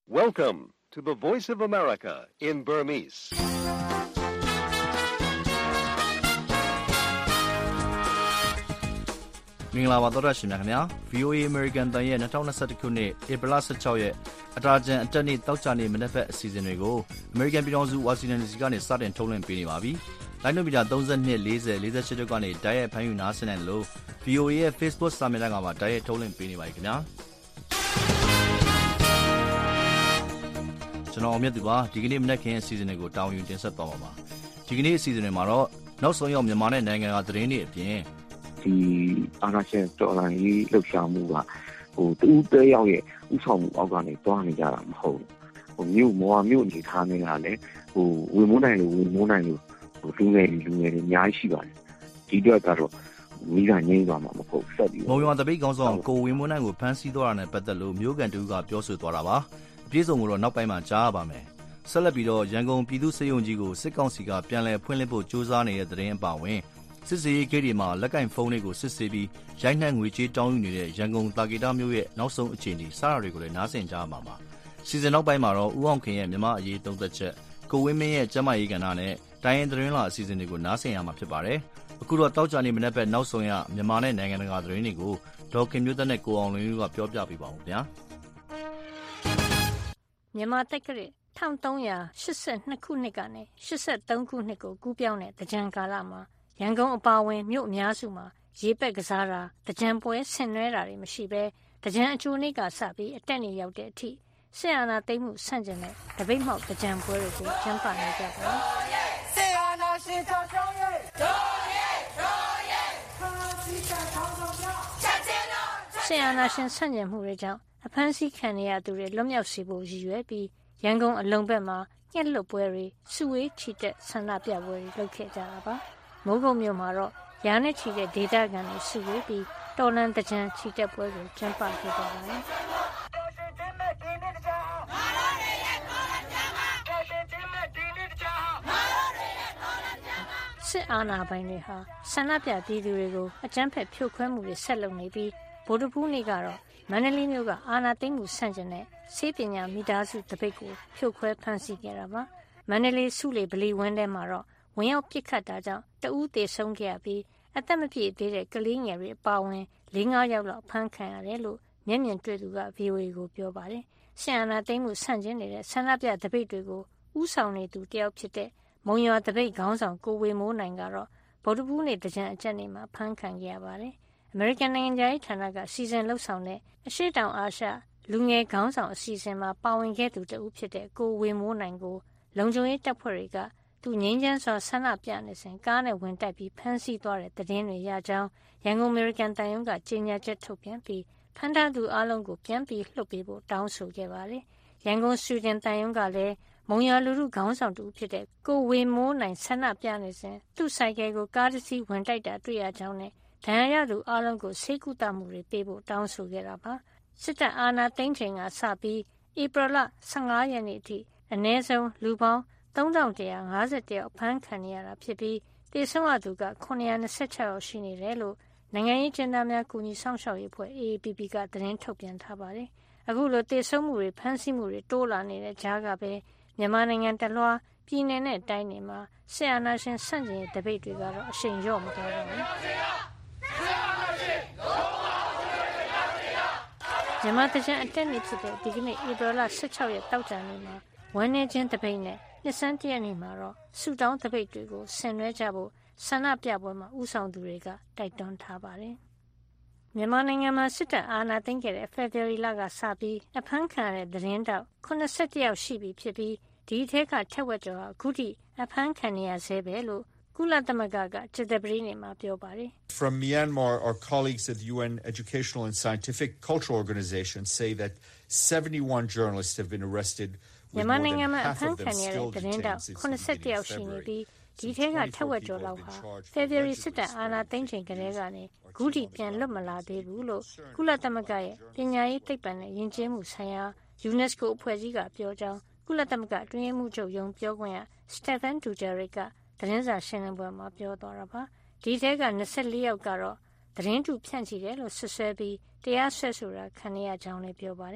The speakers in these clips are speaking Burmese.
Welcome to the Voice of America in Burmese. ။မင်္ဂလာပါသောတာရှင်များခင်ဗျာ VOA American တန်ရဲ့2021ခုနှစ်ဧပြီလ16ရက်အတားကျန်အတက်နေ့တောက်ချနေ့မနက်ဘက်အစီအစဉ်တွေကို American ပြည်ထောင်စု Washington DC ကနေစတင်ထုတ်လွှင့်ပေးနေပါပြီ။လိုင်းနိုမီတာ32 40 48တို့ကနေတိုက်ရိုက်ဖမ်းယူနားဆင်နိုင်လို့ VOA ရဲ့ Facebook စာမျက်နှာကမှာတိုက်ရိုက်ထုတ်လွှင့်ပေးနေပါခင်ဗျာ။ကျွန်တော်အမြတ်သူပါဒီကနေ့မနက်ခင်းအစီအစဉ်တွေကိုတောင်းယူတင်ဆက်သွားပါပါ။ဒီကနေ့အစီအစဉ်တွေမှာတော့နောက်ဆုံးရောက်မြန်မာနဲ့နိုင်ငံကသတင်းတွေအပြင်ဒီအာဏာရှင်တော်လှန်ရေးလှုပ်ရှားမှုကတူးတဲရောက်ရဲ့ဥဆောင်မှုအောက်ကနေတွားနေကြတာမဟုတ်ဘူးမြို့မော်မြို့အနေထားနေတာလည်းဝင်မိုးနိုင်လို့လူငယ်တွေအများကြီးရှိပါတယ်ဒီတော့ကတော့မိကငိမ့်သွားမှာမဟုတ်ဆက်ပြီးမုံရွာတပိတ်ကောင်းဆောင်ကိုဝင်းမိုးနိုင်ကိုဖမ်းဆီးသွားတာနဲ့ပတ်သက်လို့မြို့ကန်တူကပြောဆိုသွားတာပါအပြည့်စုံကိုတော့နောက်ပိုင်းမှာကြားရပါမယ်ဆက်လက်ပြီးတော့ရန်ကုန်ပြည်သူ့စေယုံကြီးကိုစစ်ကောင်စီကပြန်လည်ဖွင့်လှစ်ဖို့ကြိုးစားနေတဲ့သတင်းအပါအဝင်စစ်စေးဂိတ်တွေမှာလက်ကင်ဖုန်းတွေကိုစစ်ဆေးပြီးရိုက်နှက်ငွေကြေးတောင်းယူနေတဲ့ရန်ကုန်တာဂီတာမျိုးရဲ့နောက်ဆုံးအခြေအနေစတာတွေကိုလည်းနားဆင်ကြမှာပါစီဇန်နောက်ပိုင်းမှာတော့ဦးအောင်ခင်ရဲ့မြန်မာအရေးသုံးသက်ချက်ကိုဝင်းမင်းရဲ့ကျမရေးကဏ္ဍနဲ့တိုင်းရင်သတင်းလာအစီအစဉ်တွေကိုနားဆင်ရမှာဖြစ်ပါတယ်အခုတော့တောက်ကြနေမနေ့ဘက်နောက်ဆုံးရမြန်မာနဲ့နိုင်ငံတကာသတင်းတွေကိုဒေါ်ခင်မျိုးသက်နဲ့ကိုအောင်လင်းဦးကပြောပြပေးပါဦးဗျာမြန်မာတက္ကရာ1382ခုနှစ်ကနေ83ခုနှစ်ကိုကူးပြောင်းတဲ့တကြံကာလမှာရန်ကုန်အပါအဝင်မြို့အများစုမှာရေပက်ကစားတာတကြံပွဲဆင်နွှဲတာတွေမရှိဘဲတကြံအကျိုးနေ့ကစပြီးအတက်နေရောက်တဲ့အထိဆက်အာဏာသိမ်းမှုဆန့်ကျင်တဲ့တပိတ်မှောက်တကြံပွဲတွေကိုကျင်းပနေကြပါတယ်။ဆက်အာဏာရှင်ချောင်းချောင်းရဲ့ဆက်အာဏာရှင်ဆန့်ကျင်မှုတွေကြောင့်အဖမ်းဆီးခံရသူတွေလွတ်မြောက်စေဖို့ရည်ရွယ်ပြီးရန်ကုန်အလုံဘက်မှာညှက်လွတ်ပွဲတွေစုဝေးချီတက်ဆန္ဒပြပွဲတွေလုပ်ခဲ့ကြတာပါ။မိုးကုတ်မြို့မှာတော့ရာနဲ့ချီတဲ့ဒေသခံတွေစုဝေးပြီးတော်လှန်တကြံချီတက်ပွဲကိုကျင်းပခဲ့ကြပါတယ်။စစ်အာဏာပိုင်တွေဟာဆန္ဒပြပြည်သူတွေကိုအကြမ်းဖက်ဖြိုခွဲမှုတွေဆက်လုပ်နေပြီးဗုဒ္ဓဖူးနေ့ကတော့မန္တလေးမြို့ကအာဏာသိမ်းမှုဆန့်ကျင်တဲ့ဆေးပညာမိသားစုတပိတ်ကိုဖြိုခွဲဖမ်းဆီးခဲ့တာပါ။မန္တလေးစုလေဗလီဝင်းထဲမှာတော့ဝင်ရောက်ပစ်ခတ်တာကြောင့်တဦးသေဆုံးခဲ့ရပြီးအသက်မပြည့်သေးတဲ့ကလေးငယ်တွေအပါအဝင် 4-5 ယောက်လောက်ဖမ်းခံရတယ်လို့မျက်မြင်တွေ့သူက VOA ကိုပြောပါတယ်။ဆီယနာသိမ်းမှုဆန့်ကျင်နေတဲ့ဆန္ဒပြတပိတ်တွေကိုဥဆောင်နေသူတယောက်ဖြစ်တဲ့မုံရွာတပိတ်ခေါင်းဆောင်ကိုဝေမိုးနိုင်ကတော့ဗုဒ္ဓဘူးနေ့တကြံအကျက်နေ့မှာဖမ်းခံခဲ့ရပါတယ်။အမေရိကန်နိုင်ငံသားရေးဌာနကစီစဉ်လှုပ်ဆောင်တဲ့အရှေ့တောင်အာရှလူငယ်ခေါင်းဆောင်အစီအစဉ်မှာပါဝင်ခဲ့သူတဦးဖြစ်တဲ့ကိုဝေမိုးနိုင်ကိုလုံခြုံရေးတပ်ဖွဲ့တွေကသူငြိမ်းချမ်းစွာဆန္ဒပြနေစဉ်ကားနဲ့ဝင်တိုက်ပြီးဖမ်းဆီးသွားတဲ့သတင်းတွေရကြောင်းရန်ကုန်အမေရိကန်တန်ယုံကကြေညာချက်ထုတ်ပြန်ပြီးဖမ်းထားသူအလုံးကိုပြန်ပြီးလွှတ်ပေးဖို့တောင်းဆိုခဲ့ပါတယ်။ရန်ကုန်ဆွေဒင်တန်ယုံကလည်းမုံရွာလူထုခေါင်းဆောင်တူဖြစ်တဲ့ကိုဝေမိုးနိုင်ဆန္ဒပြနေစဉ်သူ့ဆိုင်ကယ်ကိုကားတစ်စီးဝင်တိုက်တာတွေ့ရကြောင်းနဲ့ဒဏ်ရာရသူအလုံးကိုဆေးကုသမှုတွေပေးဖို့တောင်းဆိုခဲ့တာပါ။စစ်တပ်အာဏာသိမ်းချိန်ကစပြီးဧပြီလ15ရက်နေ့အထိအနည်းဆုံးလူပေါင်း3151ယောက်ဖမ်းခံရတာဖြစ်ပြီးသေဆုံးရသူက926ယောက်ရှိနေတယ်လို့နိုင်ငံရေးကျင်းသားများကူညီဆောင်ရှောက်ရေးအဖွဲ့ AAPP ကသတင်းထုတ်ပြန်ထားပါတယ်။အခုလိုသေဆုံးမှုတွေဖမ်းဆီးမှုတွေတိုးလာနေတဲ့ကြားကပဲမြန်မာနိုင်ငံတလွှားပြည်내နဲ့တိုင်းတွေမှာဆီယနာရှင်ဆန့်ကျင်ရေးတပိတ်တွေကတော့အရှိန်လျော့မသွားတော့ဘူး။မြန်မာတကြံအတက်နေ့ဖြစ်တဲ့ဒီကနေ့ဧပြီလ16ရက်တောက်ကြနေ့မှာဝမ်းနေခြင်းတပိတ်နဲ့နှစ်ဆန်းတရက်နေ့မှာတော့ဆူတောင်းတပိတ်တွေကိုဆင်နွှဲကြဖို့ဆန္ဒပြပွဲမှာဥဆောင်သူတွေကတိုက်တွန်းထားပါတယ်။မြန်မာနိုင်ငံမှာစစ်တပ်အာဏာသိမ်းခဲ့တဲ့ဖေဖော်ဝါရီလကစပြီးအဖမ်းခံရတဲ့သတင်းတောက်81ယောက်ရှိပြီဖြစ်ပြီးဒီထဲကထက်ဝက်ကျော်ဟာအခုထိအဖမ်းခံနေရဆဲပဲလို့ကုလသမဂ္ဂကကြေတပရိနေမှာပြောပါတယ်။ From Myanmar, our colleagues at the UN Educational and Scientific Cultural Organization say that 71 journalists have been arrested. မြန်မာနိုင်ငံမှာအဖမ်းခံရတဲ့သတင်းတောက်81ယောက်ရှိနေပြီးဒီထဲကထက်ဝက်ကျော်လောက်ဟာဖေဖော်ဝါရီစစ်တပ်အာဏာသိမ်းချိန်ကတည်းကနေအခုထိပြန်လွတ်မလာသေးဘူးလို့ကုလသမဂ္ဂရဲ့ပညာရေးသိပ္ပံနဲ့ယဉ်ကျေးမှုဆိုင်ရာ UNESCO အဖွဲ့ကြီးကပြောကြောင်းကုလသမဂ္ဂအတွင်းရေးမှူးချုပ်ရုံးပြောခွင့်ရ Stephen Dujarric ကသတင်းစာရှင်းလင်းပွဲမှာပြောသွားတာပါဒီထဲက24ယောက်ကတော့သတင်းတူဖြန့်ချီတယ်လို့ဆွဆွဲပြီးတရားစွဲဆိုတာခံရကြောင်းလည်းပြောပါတယ်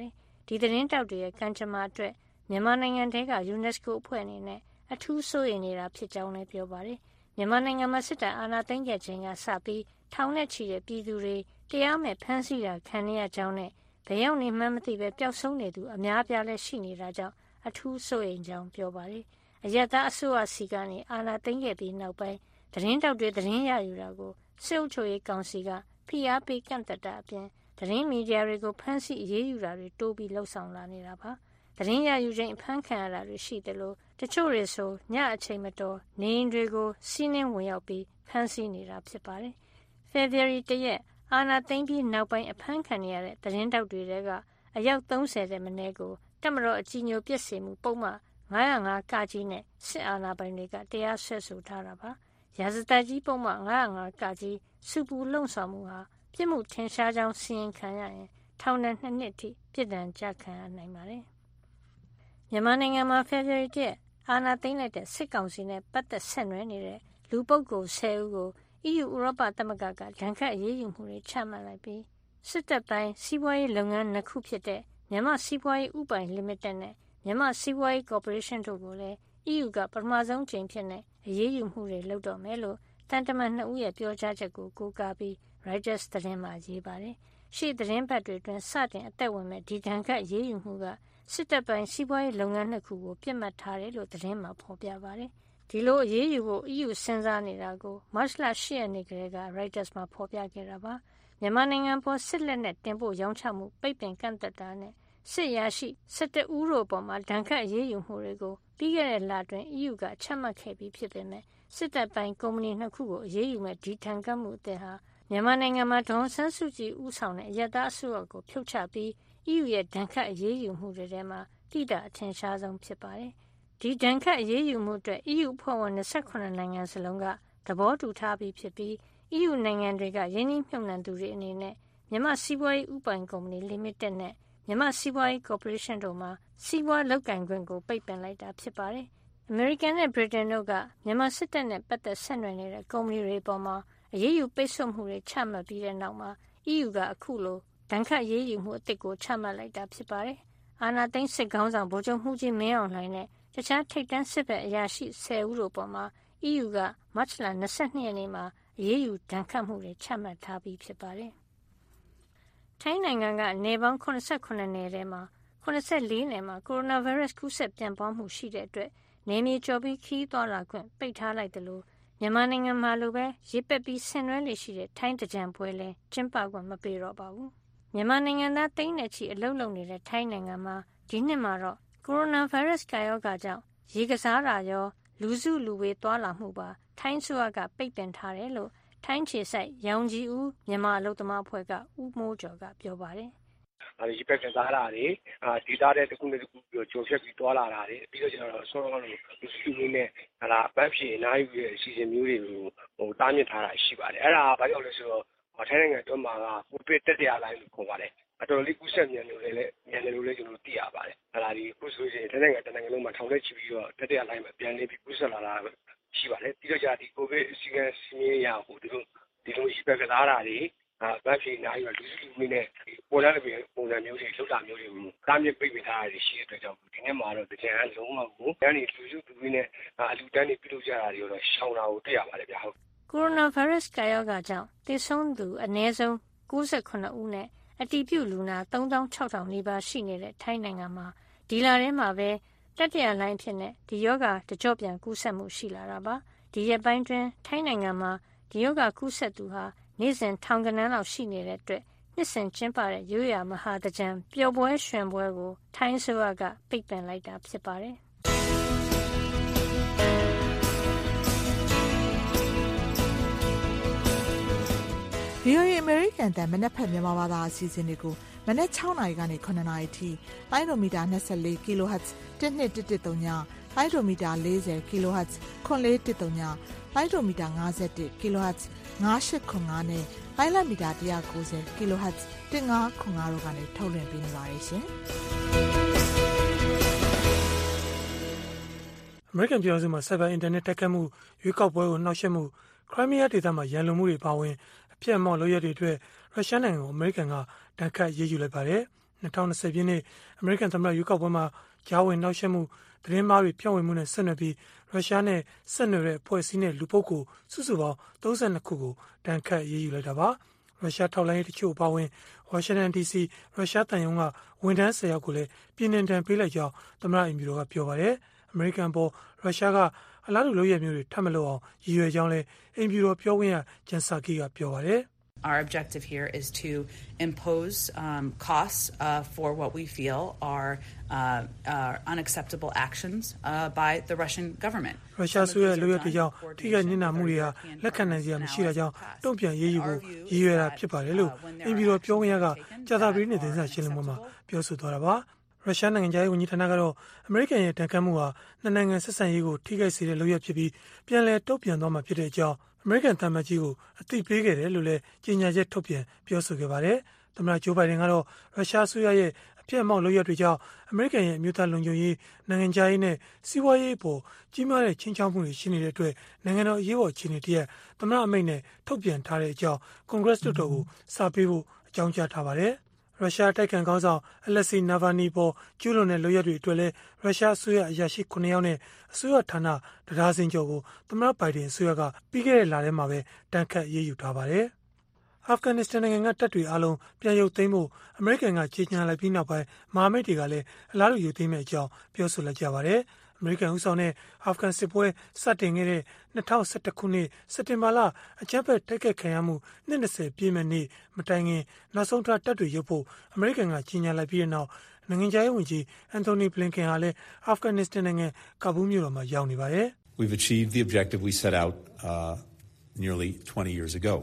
ဒီသတင်းတောက်တွေရဲ့ကံကြမ္မာအတွက်မြန်မာနိုင်ငံထဲက UNESCO အဖွဲ့အနေနဲ့အထူးစိုးရိမ်နေတာဖြစ်ကြောင်းလည်းပြောပါတယ်။မြန်မာနိုင်ငံမှာစစ်တပ်အာဏာသိမ်းခဲ့ချိန်ကစပြီးထောင်နဲ့ချီတဲ့ပြည်သူတွေတရားမဲ့ဖမ်းဆီးတာခံနေရကြောင်းနဲ့ဘယ်ရောက်နေမှန်းမသိပဲပျောက်ဆုံးနေသူအများအပြားလည်းရှိနေတာကြောင့်အထူးစိုးရိမ်ကြောင်းပြောပါတယ်။အရပ်သားအစိုးရစီကနေအာဏာသိမ်းခဲ့ပြီးနောက်ပိုင်းသတင်းတောက်တွေသတင်းရယူတာကိုစစ်အုပ်ချုပ်ရေးကောင်စီကဖိအားပေးကန့်သတ်တာအပြင်သတင်းမီဒီယာတွေကိုဖမ်းဆီးအရေးယူတာတွေတိုးပြီးလှုံ့ဆော်လာနေတာပါ။သတင်းရယူချိန်အဖမ်းခံရတာတွေရှိတယ်လို့တချို့တွေဆိုညအချိန်မတော်နေအိမ်တွေကိုစီးနှင်းဝင်ရောက်ပြီးဖမ်းဆီးနေတာဖြစ်ပါတယ်။ February 1 ရက်အာဏာသိမ်းပြီးနောက်ပိုင်းအဖမ်းခံရတဲ့သတင်းတောက်တွေကအယောက်30တဲ့မနည်းကိုတပ်မတော်အကြီးအကျယ်ပြစ်စေမှုပုံမှန်905ကကြီးနဲ့စစ်အာဏာပိုင်တွေကတရားစွဲဆိုထားတာပါ။ရာဇသတ်ကြီးပုံမှန်905ကကြီးစုပူလှုံ့ဆော်မှုဟာပြစ်မှုထင်ရှားကြောင်းစီရင်ခံရရင်ထောင်ဒဏ်2 နှစ်ထိပြစ်ဒဏ်ကျခံရနိုင်ပါတယ်။မြန်မာနိုင်ငံမှာ February 1 အာဏာသိမ်းလိုက်တဲ့စစ်ကောင်စီနဲ့ပတ်သက်ဆက်နွယ်နေတဲ့လူပုဂ္ဂိုလ်10ဦးကိုEU ဥရောပသမဂ္ဂကဒဏ်ခတ်အရေးယူမှုတွေချမှတ်လိုက်ပြီးစစ်တပ်ပိုင်းစီးပွားရေးလုပ်ငန်း2ခုဖြစ်တဲ့မြန်မာစီးပွားရေးဥပိုင် Limited နဲ့မြန်မာစီးပွားရေးကော်ပိုရေးရှင်းတို့ကိုလည်း EU ကပထမဆုံးကြိမ်ဖြစ်တဲ့အရေးယူမှုတွေလုပ်တော့မယ်လို့တန်တမန်2ဦးရဲ့ပြောကြားချက်ကိုကိုးကားပြီး Reuters သတင်းမှာရေးပါတယ်။ရှေ့သတင်းပတ်တွေအတွင်းစတင်အသက်ဝင်မဲ့ဒီဒဏ်ခတ်ရေးယူမှုကစစ်တပ်ပိုင်းစီးပွားရေးလုပ်ငန်း2ခုကိုပြစ်မှတ်ထားတယ်လို့သတင်းမှာဖော်ပြပါတယ်။ဒီလိုအရေးယူဖို့ EU စဉ်းစားနေတာကိုမတ်လ10ရက်နေ့ကလေးက Reuters မှာဖော်ပြခဲ့တာပါ။မြန်မာနိုင်ငံပေါ်စစ်လက်နက်တင်ပို့ရောင်းချမှုပိတ်ပင်ကန့်သတ်တာနဲ့စစ်ရရှိ17ဦးတို့ပေါ်မှာဒဏ်ခတ်အရေးယူမှုတွေကိုပြီးခဲ့တဲ့လအတွင်း EU ကချမှတ်ခဲ့ပြီးဖြစ်ပေမဲ့စစ်တပ်ပိုင်းကုမ္ပဏီ2ခုကိုအရေးယူမဲ့ဒီဒဏ်ခတ်မှုအသစ်ဟာမြန်မာနိုင်ငံမှာဒေါ်ဆန်းစုကြည်ဦးဆောင်တဲ့အရပ်သားအစိုးရကိုဖြုတ်ချပြီး EU ရဲ့ဒဏ်ခတ်အရေးယူမှုတွေထဲမှာတိကျအထင်ရှားဆုံးဖြစ်ပါတယ်။ဒီဒဏ်ခတ်အရေးယူမှုအတွက် EU အဖွဲ့ဝင်28နိုင်ငံစလုံးကသဘောတူထားပြီးဖြစ်ပြီး EU နိုင်ငံတွေကယင်းနှိမ့်မြှုပ်နှံသူတွေအနေနဲ့မြန်မာစီးပွားရေးဥပိုင်ကုမ္ပဏီ Limited နဲ့မြန်မာစီးပွားရေးကော်ပိုရေးရှင်းတို့မှာစီးပွားလုပ်ကိုင်ခွင့်ကိုပိတ်ပင်လိုက်တာဖြစ်ပါတယ်။ အမေရိကန်နဲ့ဗြိတိန်တို့ကမြန်မာစစ်တပ်နဲ့ပတ်သက်ဆက်နွယ်နေတဲ့ကုမ္ပဏီတွေပေါ်မှာအရေးယူပိတ်ဆို့မှုတွေချမှတ်ပြီးတဲ့နောက်မှာ EU ကအခုလိုဒဏ်ခတ်ရေးယူမှုအသစ်ကိုချမှတ်လိုက်တာဖြစ်ပါတယ်။အာဏာသိမ်းစစ်ခေါင်းဆောင်ဗိုလ်ချုပ်မှူးကြီးမင်းအောင်လှိုင်နဲ့တခြားထိပ်တန်းစစ်ဘက်အရာရှိ10ဦးတို့ပေါ်မှာ EU ကမတ်လ22ရက်နေ့မှာအရေးယူဒဏ်ခတ်မှုတွေချမှတ်ထားပြီးဖြစ်ပါတယ်။ထိုင်းနိုင်ငံကနယ်ပေါင်း89နယ်ထဲမှာ84နယ်မှာကိုရိုနာဗိုင်းရပ်စ်ကူးစက်ပြန့်ပွားမှုရှိတဲ့အတွက်နယ်မြေကျော်ပြီးခရီးသွားလာခွင့်ပိတ်ထားလိုက်တယ်လို့မြန်မာနိုင်ငံမှာလိုပဲရေပက်ပြီးဆင်နွှဲလေရှိတဲ့ထိုင်းတကြံပွဲလဲကျင်းပခွင့်မပေးတော့ပါဘူးမြန်မာနိုင်ငံသားသိန်းနဲ့ချီအလုပ်လုပ်နေတဲ့ထိုင်းနိုင်ငံမှာဒီနှစ်မှာတော့ကိုရိုနာဗိုင်းရပ်စ်ကာရောဂါကြောင့်ရေကစားတာရောလူစုလူဝေးသွားလာမှုပါထိုင်းဆိုကပိတ်ပင်ထားတယ်လို့ထိုင်းခြေဆိုင်ရောင်ကြီးဦးမြန်မာအလုပ်သမားအဖွဲ့ကဦးမိုးကျော်ကပြောပါတယ်ရေပက်ကစားတာတွေဒေတာတဲ့တစ်ခုနဲ့တစ်ခုကြိုဖြတ်ပြီးသွားလာတာတွေပြီးတော့ကျတော့ဆောတော့လူစုလူနဲ့ပန်းဖြေအနားယူရဲ့အစီအစဉ်မျိုးတွေကိုတားမြစ်ထားတာရှိပါတယ်အဲ့ဒါဘာကြောင့်လဲဆိုတော့ထိုင်းနိုင်ငံအတွင်းမှာကကိုဗစ်တက်တရားလိုင်းလို့ခေါ်ပါတယ်အတော်လေးကူးစက်မြန်လို့လည်းကျွန်တော်သိရပါတယ်အဲ့ဒါဒီခုဆိုရင်ထိုင်းနိုင်ငံတနိုင်ငံလုံးမှာထောင်ထဲချီပြီးတော့တက်တရားလိုင်းမှာပြန်နေပြီးကူးစက်လာတာရှိပါတယ်ပြီးတော့ကြာဒီကိုဗစ်စီကံစီမင်းရဟိုဒီလိုရေပက်ကစားတာတွေဗတ်ဖြေနားယူလူစုလူဝေးနဲ့ပေါ်လာတဲ့ပုံစံမျိုးတွေလှုပ်တာမျိုးတွေကိုတားမြစ်ပိတ်ပင်ထားရရှိတဲ့အတွက်ကြောင့်ဒီနေ့မှာတော့တကြံအလုံးဝကိုတန်းနေလူစုလူဝေးနဲ့အလူတန်းနေပြုလုပ်ကြတာတွေတော့ရှောင်တာကိုတွေ့ရပါတယ်ဗျာဟုတ်ကိုရိုနာဗိုင်းရပ်စ်ကာရောဂါကြောင့်သေဆုံးသူအနည်းဆုံး68ဦးနဲ့အတည်ပြုလူနာ36,000နီးပါးရှိနေတဲ့ထိုင်းနိုင်ငံမှာဒီလထဲမှာပဲတတိယလှိုင်းဖြစ်တဲ့ဒီရောဂါတကြော့ပြန်ကူးစက်မှုရှိလာတာပါဒီရက်ပိုင်းတွင်ထိုင်းနိုင်ငံမှာဒီရောဂါကူးစက်သူဟာနေ့စဉ်ထောင်ကနန်းလောက်ရှိနေတဲ့အတွက်နှစ်စဉ်ကျင်းပတဲ့ရိုးရာမဟာတကြံပျော်ပွဲရွှင်ပွဲကိုထိုင်းဆိုကပိတ်ပင်လိုက်တာဖြစ်ပါတယ် VOA American တန်မနက်ဖက်မြန်မာဘာသာအစီအစဉ်တွေကိုမနက်6နာရီကနေ9နာရီထိလိုင်းဒိုမီတာ24 kHz 1213ညလိုင်းဒိုမီတာ40 kHz 9413ညလိုင်းဒိုမီတာ51 kHz 9895နဲ့လိုင်းလမီတာ190 kHz 1505တို့ကနေထုတ်လွှင့်ပေးနေပါတယ်ရှင်အမေရိကန်ပြည်ထောင်စုမှာဆိုက်ဘာအင်တာနက်တက်ခတ်မှုရွေးကောက်ပွဲကိုနှောက်ယှက်မှုခရိုင်းမီးယားဒေသမှာရန်လိုမှုတွေပါဝင်အပြတ်အမောက်လုပ်ရက်တွေအတွက်ရုရှားနိုင်ငံကိုအမေရိကန်ကတန်ခတ်ရေးယူလိုက်ပါတယ်။ 2020 ပြည့်နှစ်အမေရိကန်သမ္မတရွေးကောက်ပွဲမှာကြားဝင်နှောက်ယှက်မှုသတင်းမှားတွေဖြန့်ဝေမှုနဲ့ဆက်နွယ်ပြီးရုရှားနဲ့ဆက်နွယ်တဲ့အဖွဲ့အစည်းနဲ့လူပုဂ္ဂိုလ်စုစုပေါင်း32ခုကိုတန်ခတ်ရေးယူလိုက်တာပါရုရှားထောက်လှမ်းရေးတချို့အပါအဝင်ဝါရှင်တန် DC ရုရှားတန်ယုံကဝန်ထမ်း10ယောက်ကိုလည်းပြည်နှင်ဒဏ်ပေးလိုက်ကြောင်းသမ္မတအိမ်ဖြူတော်ကပြောပါတယ်အမေရိကန်ပေါ်ရုရှားကအလားတူလုပ်ရမျိုးတွေထပ်မလုပ်အောင်ရည်ရွယ်ကြောင်းလည်းအိမ်ဖြူတော်ပြောခွင့်ရဂျန်ဆာကီကပြောပါတယ် Our objective here is to impose costs for what we feel are unacceptable actions by the Russian government. ရုရှားဆိုရဲ့လုပ်ရတဲ့ကြောင့်ထိခိုက်နစ်နာမှုတွေဟာလက်ခံနိုင်စရာမရှိတာကြောင့်တုံ့ပြန်ရေးယူဖို့ရည်ရွယ်တာဖြစ်ပါတယ်လို့အင်ပီတော်ပြောခွင့်ရကကြာသပတေးနေ့သတင်းစာရှင်းလင်းပွဲမှာပြောဆိုသွားတာပါရုရှားနိုင်ငံသားရေးဝန်ကြီးဌာနကတော့အမေရိကန်ရဲ့တန်ခတ်မှုဟာနှစ်နိုင်ငံဆက်ဆံရေးကိုထိခိုက်စေတဲ့လုပ်ရဖြစ်ပြီးပြန်လည်တုံ့ပြန်သွားမှာဖြစ်တဲ့အကြောင်းအမေရိကန်သံမတ်ကြီးကိုအသိပေးခဲ့တယ်လို့လည်းကြေညာချက်ထုတ်ပြန်ပြောဆိုခဲ့ပါတယ်။သမ္မတဂျိုးဘိုင်ဒန်ကတော့ရုရှားအစိုးရရဲ့အပြည့်အမောက်လုပ်ရတွေကြောင့်အမေရိကန်ရဲ့အမျိုးသားလုံခြုံရေးနိုင်ငံခြားရေးနဲ့စီးပွားရေးအပေါ်ကြီးမားတဲ့ချင်းချောက်မှုတွေရှိနေတဲ့အတွက်နိုင်ငံတော်အရေးပေါ်အခြေအနေတရက်သမ္မတအမိန့်နဲ့ထုတ်ပြန်ထားတဲ့အကြောင်းကွန်ဂရက်လွှတ်တော်ကိုစာပေးဖို့အကြောင်းကြားထားပါတယ်။ရုရှားတိုက်ခိုက်ခေါင်းဆောင်အလက်ဆီနာဗာနီပေါ်ကျူးလွန်တဲ့လုပ်ရက်တွေအတွက်လည်းရုရှားအစိုးရအရာရှိ9ယောက်နဲ့အစိုးရဌာနတရားစင်ကျော်ကိုသမ္မတဘိုင်ဒန်အစိုးရကပြီးခဲ့တဲ့လထဲမှာပဲတန်ခတ်ရေးယူထားပါတယ်။အာဖဂန်နစ္စတန်နိုင်ငံကတပ်တွေအလုံးပြန်ရုပ်သိမ်းဖို့အမေရိကန်ကကြေညာလိုက်ပြီးနောက်ပိုင်းမဟာမိတ်တွေကလည်းအလားတူရုပ်သိမ်းမဲ့အကြောင်းပြောဆိုလိုက်ကြပါတယ်။အမေရိကန်ဦးဆောင်တဲ့အာဖဂန်စစ်ပွဲစတင်ခဲ့တဲ့2011ခုနှစ်စက်တင်ဘာလအကြမ်းဖက်တိုက်ခိုက်ခံရမှု20ပြည့်မဲ့နေ့မတိုင်ခင်နောက်ဆုံးထားတပ်တွေရုပ်ဖို့အမေရိကန်ကကြေညာလိုက်ပြီးတဲ့နောက်နိုင်ငံခြားရေးဝန်ကြီးအန်တိုနီဘလင်ကန်ဟာလည်းအာဖဂန်နစ္စတန်နိုင်ငံကာဘူးမြို့တော်မှာရောက်နေပါတယ်။ We've achieved the objective we set out nearly 20 years ago.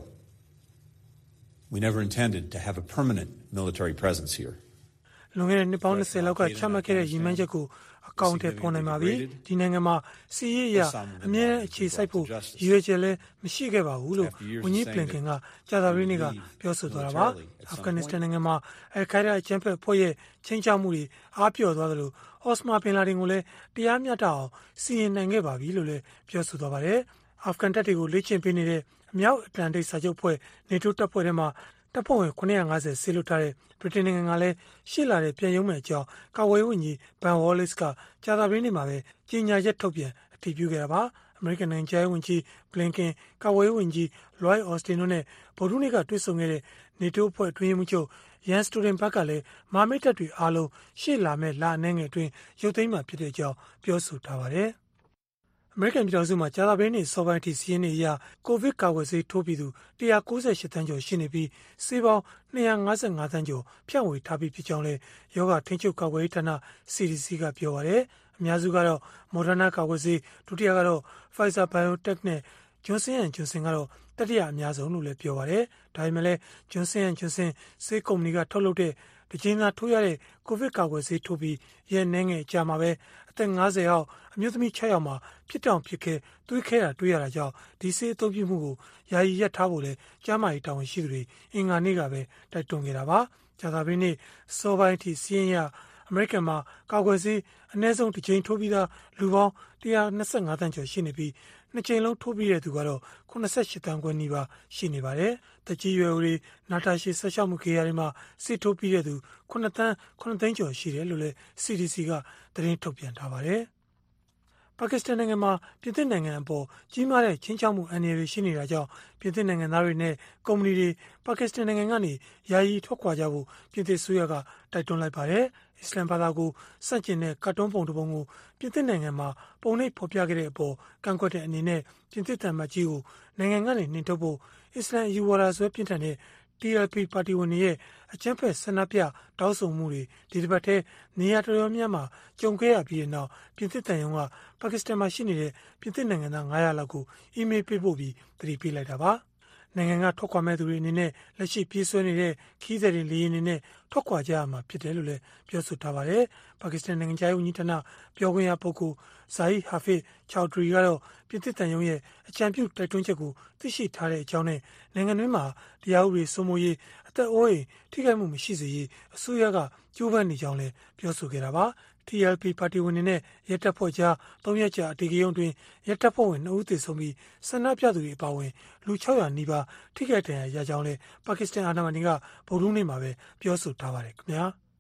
We never intended to have a permanent military presence here. လွန်ခဲ့တဲ့နှစ်ပေါင်း20လောက်ကချမှတ်ခဲ့တဲ့ရည်မှန်းချက်ကိုအကောင့်ထဲပေါ်နိုင်ပါပြီဒီနိုင်ငံမှာစီးရေးရအမြဲအခြေစိုက်ဖို့ရည်ရွယ်ချက်လည်းမရှိခဲ့ပါဘူးလို့ဝန်ကြီးပလင်ကန်ကကြာသပတေးနေ့ကပြောဆိုသွားတာပါအာဖဂန်နစ္စတန်နိုင်ငံမှာအယ်ခိုင်ဒါအကြမ်းဖက်အဖွဲ့ရဲ့ချင်းချောက်မှုတွေအားပြော့သွားသလိုအော့စမာဘင်လာဒင်ကိုလည်းတရားမျှတအောင်စီရင်နိုင်ခဲ့ပါပြီလို့လည်းပြောဆိုသွားပါတယ်အာဖဂန်တပ်တွေကိုလေ့ကျင့်ပေးနေတဲ့အမြောက်အတ္တလန်တိတ်စာချုပ်ဖွဲ့နေတိုးတပ်ဖွဲ့ထဲမှာတပ်ဖွဲ့ဝင်950ဆေးလွတ်ထားတဲ့ဗြိတိန်နိုင်ငံကလည်းရှေ့လာတဲ့ပြန်ရုံးမဲ့အကြောင်းကာဝေးဝန်ကြီးဘန်ဝေါ်လစ်ကကြာသပတေးနေ့မှာပဲကြေညာချက်ထုတ်ပြန်အတည်ပြုခဲ့တာပါအမေရိကန်နိုင်ငံခြားရေးဝန်ကြီးဘလင်ကန်ကာဝေးဝန်ကြီးလွိုက်အော်စတင်တို့နဲ့ဗုဒ္ဓနေ့ကတွေ့ဆုံခဲ့တဲ့နေတိုးအဖွဲ့အတွင်းရေးမှူးချုပ်ယန်စတိုဒင်ဘတ်ကလည်းမာမိတ်တပ်တွေအားလုံးရှေ့လာမဲ့လအနှဲငယ်အတွင်းရုပ်သိမ်းမှာဖြစ်တဲ့အကြောင်းပြောဆိုထားပါတယ်အမေရိကန်ပြည်ထောင်စုမှာကြာသပတေးနေ့စောပိုင်းအထိစီးရင်နေရကိုဗစ်ကာကွယ်ဆေးထိုးပြီးသူ198တန်းကျော်ရှိနေပြီးဆေးပေါင်း255တန်းကျော်ဖြန့်ဝေထားပြီးဖြစ်ကြောင်းလဲယောဂထိန်းချုပ်ကာကွယ်ရေးဌာန CDC ကပြောပါတယ်။အများစုကတော့ Moderna ကာကွယ်ဆေးဒုတိယကတော့ Pfizer BioNTech နဲ့ Johnson & Johnson ကတော့တတိယအများဆုံးလို့လည်းပြောပါတယ်။ဒါပေမဲ့လည်း Johnson & Johnson ဆေးကုမ္ပဏီကထုတ်လုပ်တဲ့ဒီချိန်သာထိုးရတဲ့ကိုဗစ်ကာကွယ်ဆေးထိုးပြီးရဲ့နှဲငယ်အကြာမှာပဲအသက်50အောက်အမျိုးသမီး6ယောက်မှာဖြစ်တောင်ဖြစ်ခဲသွေးခဲတာတွေ့ရတာကြောင့်ဒီဆေးအသုံးပြုမှုကိုယာယီရပ်ထားဖို့လဲကျန်းမာရေးတာဝန်ရှိသူတွေအင်္ဂါနေ့ကပဲတိုက်တွန်းခဲ့တာပါကြာသပတေးနေ့စောပိုင်းအထိစီးရင်ရအမေရိကန်မှာကာကွယ်ဆေးအနည်းဆုံးတစ်ချိန်ထိုးပြီးသားလူပေါင်း125တန်းကျော်ရှိနေပြီးနှစ်ချိန်လုံးထိုးပြီးတဲ့သူကတော့88တန်းခွဲနီးပါးရှိနေပါတယ်။တကြီးရွယ်ဦးတွေနာတာရှည်ဆက်ရှောက်မှုခေယာတွေမှာစစ်ထိုးပြီးတဲ့သူ9သိန်းကျော်ရှိတယ်လို့လည်း CDC ကသတင်းထုတ်ပြန်ထားပါတယ်။ပါကစ္စတန်နိုင်ငံမှာပြင်သစ်နိုင်ငံအပေါ်ကြီးမားတဲ့ချင်းချောက်မှုအန္တရာယ်ရှိနေတာကြောင့်ပြင်သစ်နိုင်ငံသားတွေနဲ့ကုမ္ပဏီတွေပါကစ္စတန်နိုင်ငံကနေယာယီထွက်ခွာကြဖို့ပြင်သစ်အစိုးရကတိုက်တွန်းလိုက်ပါတယ်။အစ္စလမ်ဘာသာကိုစန့်ကျင်တဲ့ကတ်တုန်းပုံတစ်ပုံကိုပြင်သစ်နိုင်ငံမှာပုံနှိပ်ဖော်ပြခဲ့တဲ့အပေါ်ကန့်ကွက်တဲ့အနေနဲ့ပြင်သစ်သံမတ်ကြီးကိုနိုင်ငံကနေနှင်ထုတ်ဖို့အစ္စလမ်အယူဝါဒဆွဲပြင်းထန်တဲ့ TLP ပါတီဝင်တွေရဲ့အကြမ်းဖက်ဆန္ဒပြတောင်းဆိုမှုတွေဒီတစ်ပတ်ထဲနေရာတော်တော်များများကြုံခဲ့ရပြီးတဲ့နောက်ပြင်သစ်တန်ယုံကပါကစ္စတန်မှာရှိနေတဲ့ပြင်သစ်နိုင်ငံသား900လောက်ကိုအီးမေးလ်ပေးပို့ပြီးသတိပေးလိုက်တာပါနိုင်ငံကထွက်ခွာမဲ့သူတွေအနေနဲ့လက်ရှိပြေးဆွဲနေတဲ့ခီးသည်တွေလေယာဉ်တွေနဲ့ထွက်ခွာကြရမှာဖြစ်တယ်လို့လည်းပြောဆိုထားပါတယ်။ပါကစ္စတန်နိုင်ငံခြားရေးဝန်ကြီးဌာနပြောခွင့်ရပုဂ္ဂိုလ်ဇာဟီဟာဖစ်ချောက်ဒရီကတော့ပြင်သစ်တန်ယုံရဲ့အကြံပြုတိုက်တွန်းချက်ကိုသိရှိထားတဲ့အကြောင်းနဲ့နိုင်ငံတွင်းမှာတရားဥပဒေစိုးမိုးရေးအသက်အိုးအိမ်ထိခိုက်မှုမရှိစေရေးအစိုးရကကြိုးပမ်းနေကြောင်းလည်းပြောဆိုခဲ့တာပါ။ TLP ပါတီဝင်တွေနဲ့ရဲတပ်ဖွဲ့ကြား3ရက်ကြာအဓိကရုဏ်းတွင်ရဲတပ်ဖွဲ့ဝင်2ဦးသေဆုံးပြီးဆန္ဒပြသူတွေအပါအဝင်လူ600နီးပါးထိခိုက်ဒဏ်ရာရကြောင်းလည်းပါကစ္စတန်အာဏာပိုင်တွေကဗုဒ္ဓဟူးနေ့မှာပဲပြောဆိုထားပါတယ်ခင်ဗျာ။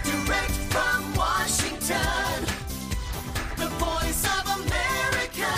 Direct from Washington, the voice of America,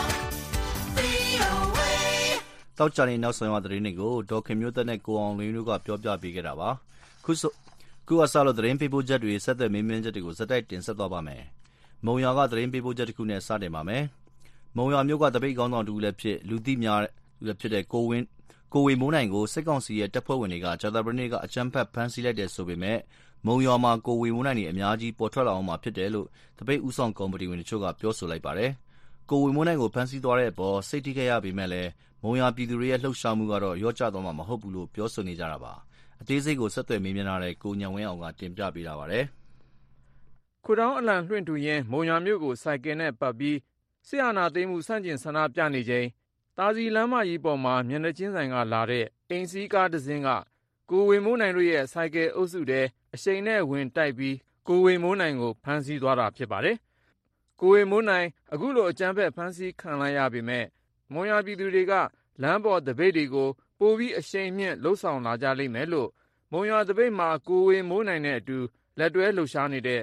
VOA. တောက်ကြတဲ့နောက်ဆုံးရသတင်းတွေကိုဒေါက်ခင်မျိုးသက်နဲ့ကိုအောင်လင်းတို့ကပြောပြပေးခဲ့တာပါခုအစလို့သတင်းပေးပို့ချက်တွေဆက်သွယ်မေးမြန်းချက်တွေကိုစက်တိုက်တင်ဆက်သွားပါမယ်မုံရွာကသတင်းပေးပို့ချက်တစ်ခုနဲ့စတင်ပါမယ်မုံရွာမြို့ကတပိတ်ကောင်းဆောင်တူလည်းဖြစ်လူသိများလည်းဖြစ်တဲ့ကိုဝေမိုးနိုင်ကိုစစ်ကောင်စီရဲ့တပ်ဖွဲ့ဝင်တွေကဂျာတာပရိနေကအကြမ်းဖက်ဖမ်းဆီးလိုက်တယ်ဆိုပေမဲ့မုံရွာမှာကိုဝေမိုးနိုင်တွေအများကြီးပေါ်ထွက်လာအောင်မှာဖြစ်တယ်လို့တပိတ်ဦးဆောင်ကော်မတီဝင်တို့ကပြောဆိုလိုက်ပါတယ်ကိုဝေမိုးနိုင်ကိုဖမ်းဆီးသွားတဲ့အပေါ်စိတ်ထိခိုက်ရပေမဲ့လည်းမုံရွာပြည်သူတွေရဲ့လှုပ်ရှားမှုကတော့ရော့ကျသွားမှာမဟုတ်ဘူးလို့ပြောဆိုနေကြတာပါအသေးစိတ်ကိုဆက်သွယ်မေးမြန်းထားတဲ့ကိုညံဝင်းအောင်ကတင်ပြပေးထားပါတယ်ခုတောင်းအလံလွှင့်ထူရင်းမုံရွာမြို့ကိုစိုက်ကယ်နဲ့ပတ်ပြီးစစ်အာဏာသိမ်းမှုဆန့်ကျင်ဆန္ဒပြနေချိန်တာစီလမ်းမကြီးပေါ်မှာမျက်နှာချင်းဆိုင်ကလာတဲ့အိမ်စီးကားတစ်စင်းကကိုဝေမိုးနိုင်တို့ရဲ့စိုက်ကယ်အုပ်စုထဲအရှိန်နဲ့ဝင်တိုက်ပြီးကိုဝေမိုးနိုင်ကိုဖမ်းဆီးသွားတာဖြစ်ပါတယ်ကိုဝေမိုးနိုင်အခုလိုအကြမ်းဖက်ဖမ်းဆီးခံလိုက်ရပေမဲ့မုံရွာပြည်သူတွေကလမ်းပေါ်တပိတ်တွေကိုပိုပြီးအရှိန်မြင့်လှုပ်ဆောင်လာကြလိမ့်မယ်လို့မုံရွာတပိတ်မှာကိုဝေမိုးနိုင်နဲ့အတူလက်တွဲလှုပ်ရှားနေတဲ့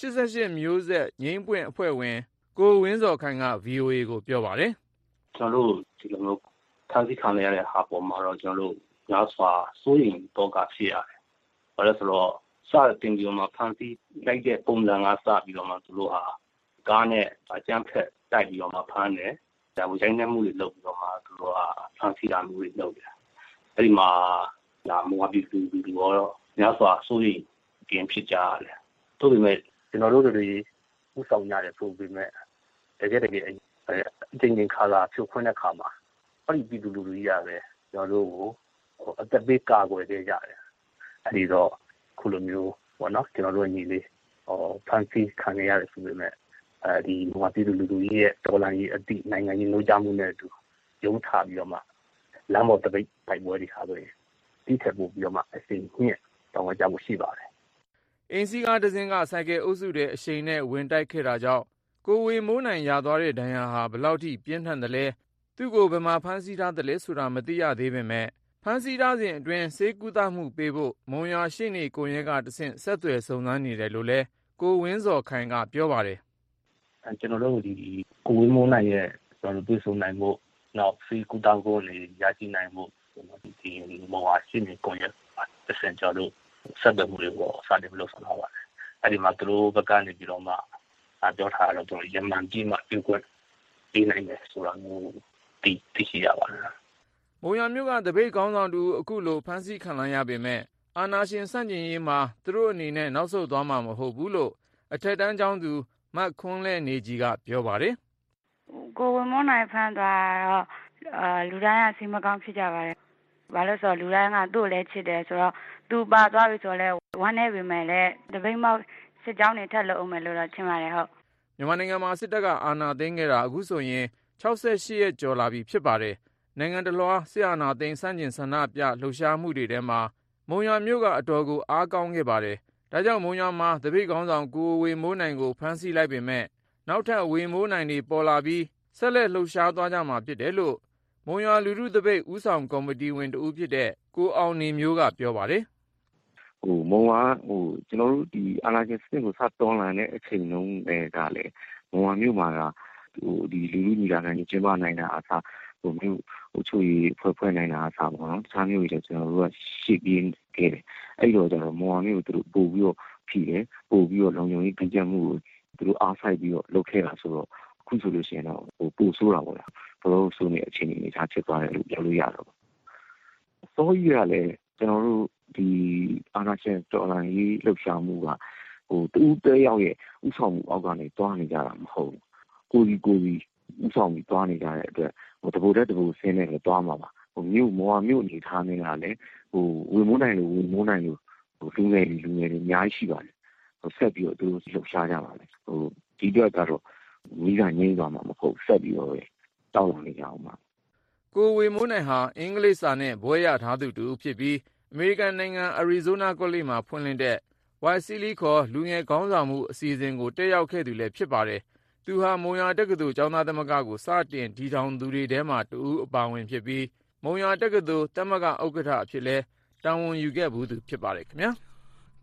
88မျိုးဆက်ငိမ့်ပွင့်အဖွဲ့ဝင်ကိုဝင်းစော်ခိုင်က VOA ကိုပြောပါတယ်ကျွန်တော်တို့ဒီလိုမျိုးဖမ်းဆီးခံရတဲ့ဟာပေါ်မှာတော့ကျွန်တော်တို့များစွာစိုးရိမ်တော့ကဖြစ်ရတယ်။ဘာလို့ဆိုတော့စတင်ပြီးတော့မှဖမ်းဆီးလိုက်တဲ့ပုံစံကစပြီးတော့မှသူတို့ဟာကားနဲ့အကြမ်းဖက်တိုက်ပြီးတော့မှဖမ်းတယ်။ဒါဝိုင်းနေမှုတွေလုပ်ပြီးတော့မှသူတို့ဟာဖမ်းဆီးတာမျိုးတွေလုပ်တယ်။အဲဒီမှာလာမွားပြီးပြီးတော့များစွာစိုးရိမ်ကင်းဖြစ်ကြရတယ်။သို့ပေမဲ့ကျွန်တော်တို့တွေဥဆောင်ရတယ်ဆိုပေမဲ့တကယ်အချင်းခါလာဖြုတ်ခွင့်တဲ့ခါမှာအဲ့ဒီပြည်သူလူထုကြီးရပဲကျွန်တော်တို့ကိုအသက်ပေးကာကွယ်ပေးကြတယ်အဲ့ဒီတော့ခုလိုမျိုးပေါ့နော်ကျွန်တော်တို့ညီလေးဖန်စီခံရရတယ်ဆိုပေမဲ့ဒီမြန်မာပြည်သူလူထုကြီးရဲ့ဒေါ်လာကြီးအတိနိုင်ငံကြီးနှိုးကြမှုနဲ့အတူရုံးထားပြီးတော့မှလမ်းပေါ်တပိတ်ပိုက်ပွဲတွေဟာဆိုရင်ဒီထက်ပိုပြီးတော့မှအစီအမြင့်တောင်းကြမှုရှိပါတယ်အင်းစီကားတစ်စင်းကစိုက်ကယ်အုပ်စုတဲ့အရှိန်နဲ့ဝင်တိုက်ခဲ့တာကြောင့်ကိုဝေမိုးနိုင်ရသွားတဲ့ဒဏ်ရာဟာဘယ်လောက်ထိပြင်းထန်တယ်လဲသူ့ကိုဘယ်မှာဖမ်းဆီးထားတယ်လဲဆိုတာမသိရသေးပေမဲ့ဖမ်းဆီးထားစဉ်အတွင်းဆေးကုသမှုပေးဖို့မုံရွာရှိနေကိုရဲကတဆင့်ဆက်သွယ်စုံစမ်းနေတယ်လို့လဲကိုဝင်းစော်ခိုင်ကပြောပါတယ်ကျွန်တော်တို့ဒီကိုဝေမိုးနိုင်ရဲ့ကျွန်တော်တို့တွေ့ဆုံနိုင်ဖို့နောက်ဆေးကုသမှုတွေရရှိနိုင်ဖို့ဒီမုံရွာရှိနေကိုရဲတဆင့်ကျွန်တော်တို့ဆက်သွယ်မှုတွေကိုစတင်လုပ်ဆောင်လာပါတယ်အဲ့ဒီမှာသူတို့ဘက်ကနေပြီးတော့မှပြောထားတော့ကျွန်တော်ရမန်ကြီးမှပြုတ်ခွင့်ပေးနိုင်တယ်ဆိုတာမျိုးသိရှိရပါတယ်မုံရွာမြို့ကတပိတ်ကောင်းဆောင်တူအခုလိုဖမ်းဆီးခံလိုက်ရပေမဲ့အာဏာရှင်စန့်ကျင်ရေးမှာသူတို့အနေနဲ့နောက်ဆုတ်သွားမှာမဟုတ်ဘူးလို့အထက်တန်းကျောင်းသူမတ်ခွန်းလဲနေကြီးကပြောပါတယ်ကိုဝေမိုးနိုင်ဖမ်းသွားတော့လူတိုင်းကစိတ်မကောင်းဖြစ်ကြပါတယ်ဘာလို့ဆိုတော့လူတိုင်းကသူ့ကိုလည်းချစ်တယ်ဆိုတော့သူပါသွားပြီဆိုတော့ဝမ်းနေပေမဲ့လည်းတပိတ်မောက်စစ်ကြောင်းတွေထက်လို့အောင်မယ်လို့တော့ထင်ပါတယ်ဟုတ်မြန်မာနိုင်ငံမှာစစ်တပ်ကအာဏာသိမ်းခဲ့တာအခုဆိုရင်68ရက်ကျော်လာပြီဖြစ်ပါတယ်နိုင်ငံတလွှားစစ်အာဏာသိမ်းဆန့်ကျင်ဆန္ဒပြလှုပ်ရှားမှုတွေထဲမှာမုံရွာမြို့ကအတော်ကိုအားကောင်းခဲ့ပါတယ်ဒါကြောင့်မုံရွာမှာတပိတ်ကောင်းဆောင်ကိုဝေမိုးနိုင်ကိုဖမ်းဆီးလိုက်ပေမဲ့နောက်ထပ်ဝေမိုးနိုင်တွေပေါ်လာပြီးဆက်လက်လှုပ်ရှားသွားကြမှာဖြစ်တယ်လို့မုံရွာလူထုတပိတ်ဦးဆောင်ကော်မတီဝင်တဦးဖြစ်တဲ့ကိုအောင်နေမျိုးကပြောပါတယ်မုံဝါကျွန်တော်တို့ဒီအာနာရှင်စင်ကိုစတွန်းလာတဲ့အချိန်လုံးကလည်းမုံဝါမြို့မှာကဒီလူလူညီလာခံကြီးကျင်းပနိုင်တာအစားမြို့ချိုရီဖွဲ့နိုင်တာအစားပေါ့နော်တခြားမျိုးတွေကျွန်တော်တို့ကရှေ့ပြင်းခဲ့တယ်အဲ့တော့ကျွန်တော်မုံဝါမြို့ကိုသူတို့ပို့ပြီးတော့ဖြီးတယ်ပို့ပြီးတော့လုံခြုံရေးပြင်ကျမှုကိုသူတို့အားဆိုင်ပြီးတော့လုပ်ခဲ့တာဆိုတော့အခုဆိုလို့ရှိရင်တော့ပို့ဆိုးတာပေါ့လားဘလို့ဆိုးနေအချိန်ကြီးနေချဖြစ်သွားတယ်လို့ပြောလို့ရတော့စောကြီးကလည်းကျွန်တော်တို့ဒီအာနာရှင်တော်လိုင်းကြီးလှုပ်ရှားမှုကတူးတဲရောက်ရဲ့ဥဆောင်မှုအောက်ကနေတွားနေကြတာမဟုတ်ဘူးကိုကြီးဥဆောင်ပြီးတွားနေကြတဲ့အတွက်တဘူတဲ့တဘူဆင်းနေလည်းတွားမှာပါမြို့မော်မြို့အနေထားနေတာလည်းဝေမိုးနိုင်လို့လူငယ်တွေအများကြီးရှိပါတယ်ဆက်ပြီးတော့သူတို့လှုပ်ရှားကြပါမယ်ဒီတော့ကတော့မိကငိမ့်သွားမှာမဟုတ်ဆက်ပြီးတော့တောင်းလာနေကြအောင်ပါကိုဝေမိုးနိုင်ဟာအင်္ဂလိပ်စာနဲ့ဘွဲ့ရထားသူတူဖြစ်ပြီးအမေရိကန်နိုင်ငံအရီဇိုးနားကောလိပ်မှာဖွင့်လှစ်တဲ့ YCLI ခေါ်လူငယ်ခေါင်းဆောင်မှုအစီအစဉ်ကိုတက်ရောက်ခဲ့သူလည်းဖြစ်ပါတယ်။သူဟာမုံရွာတက္ကသိုလ်ကျောင်းသားသမဂ္ဂကိုစတင်တည်ထောင်သူတွေထဲမှာတဦးအပါအဝင်ဖြစ်ပြီးမုံရွာတက္ကသိုလ်သမဂ္ဂဥက္ကဋ္ဌအဖြစ်လဲတာဝန်ယူခဲ့ဘူးသူဖြစ်ပါတယ်ခင်ဗျာ။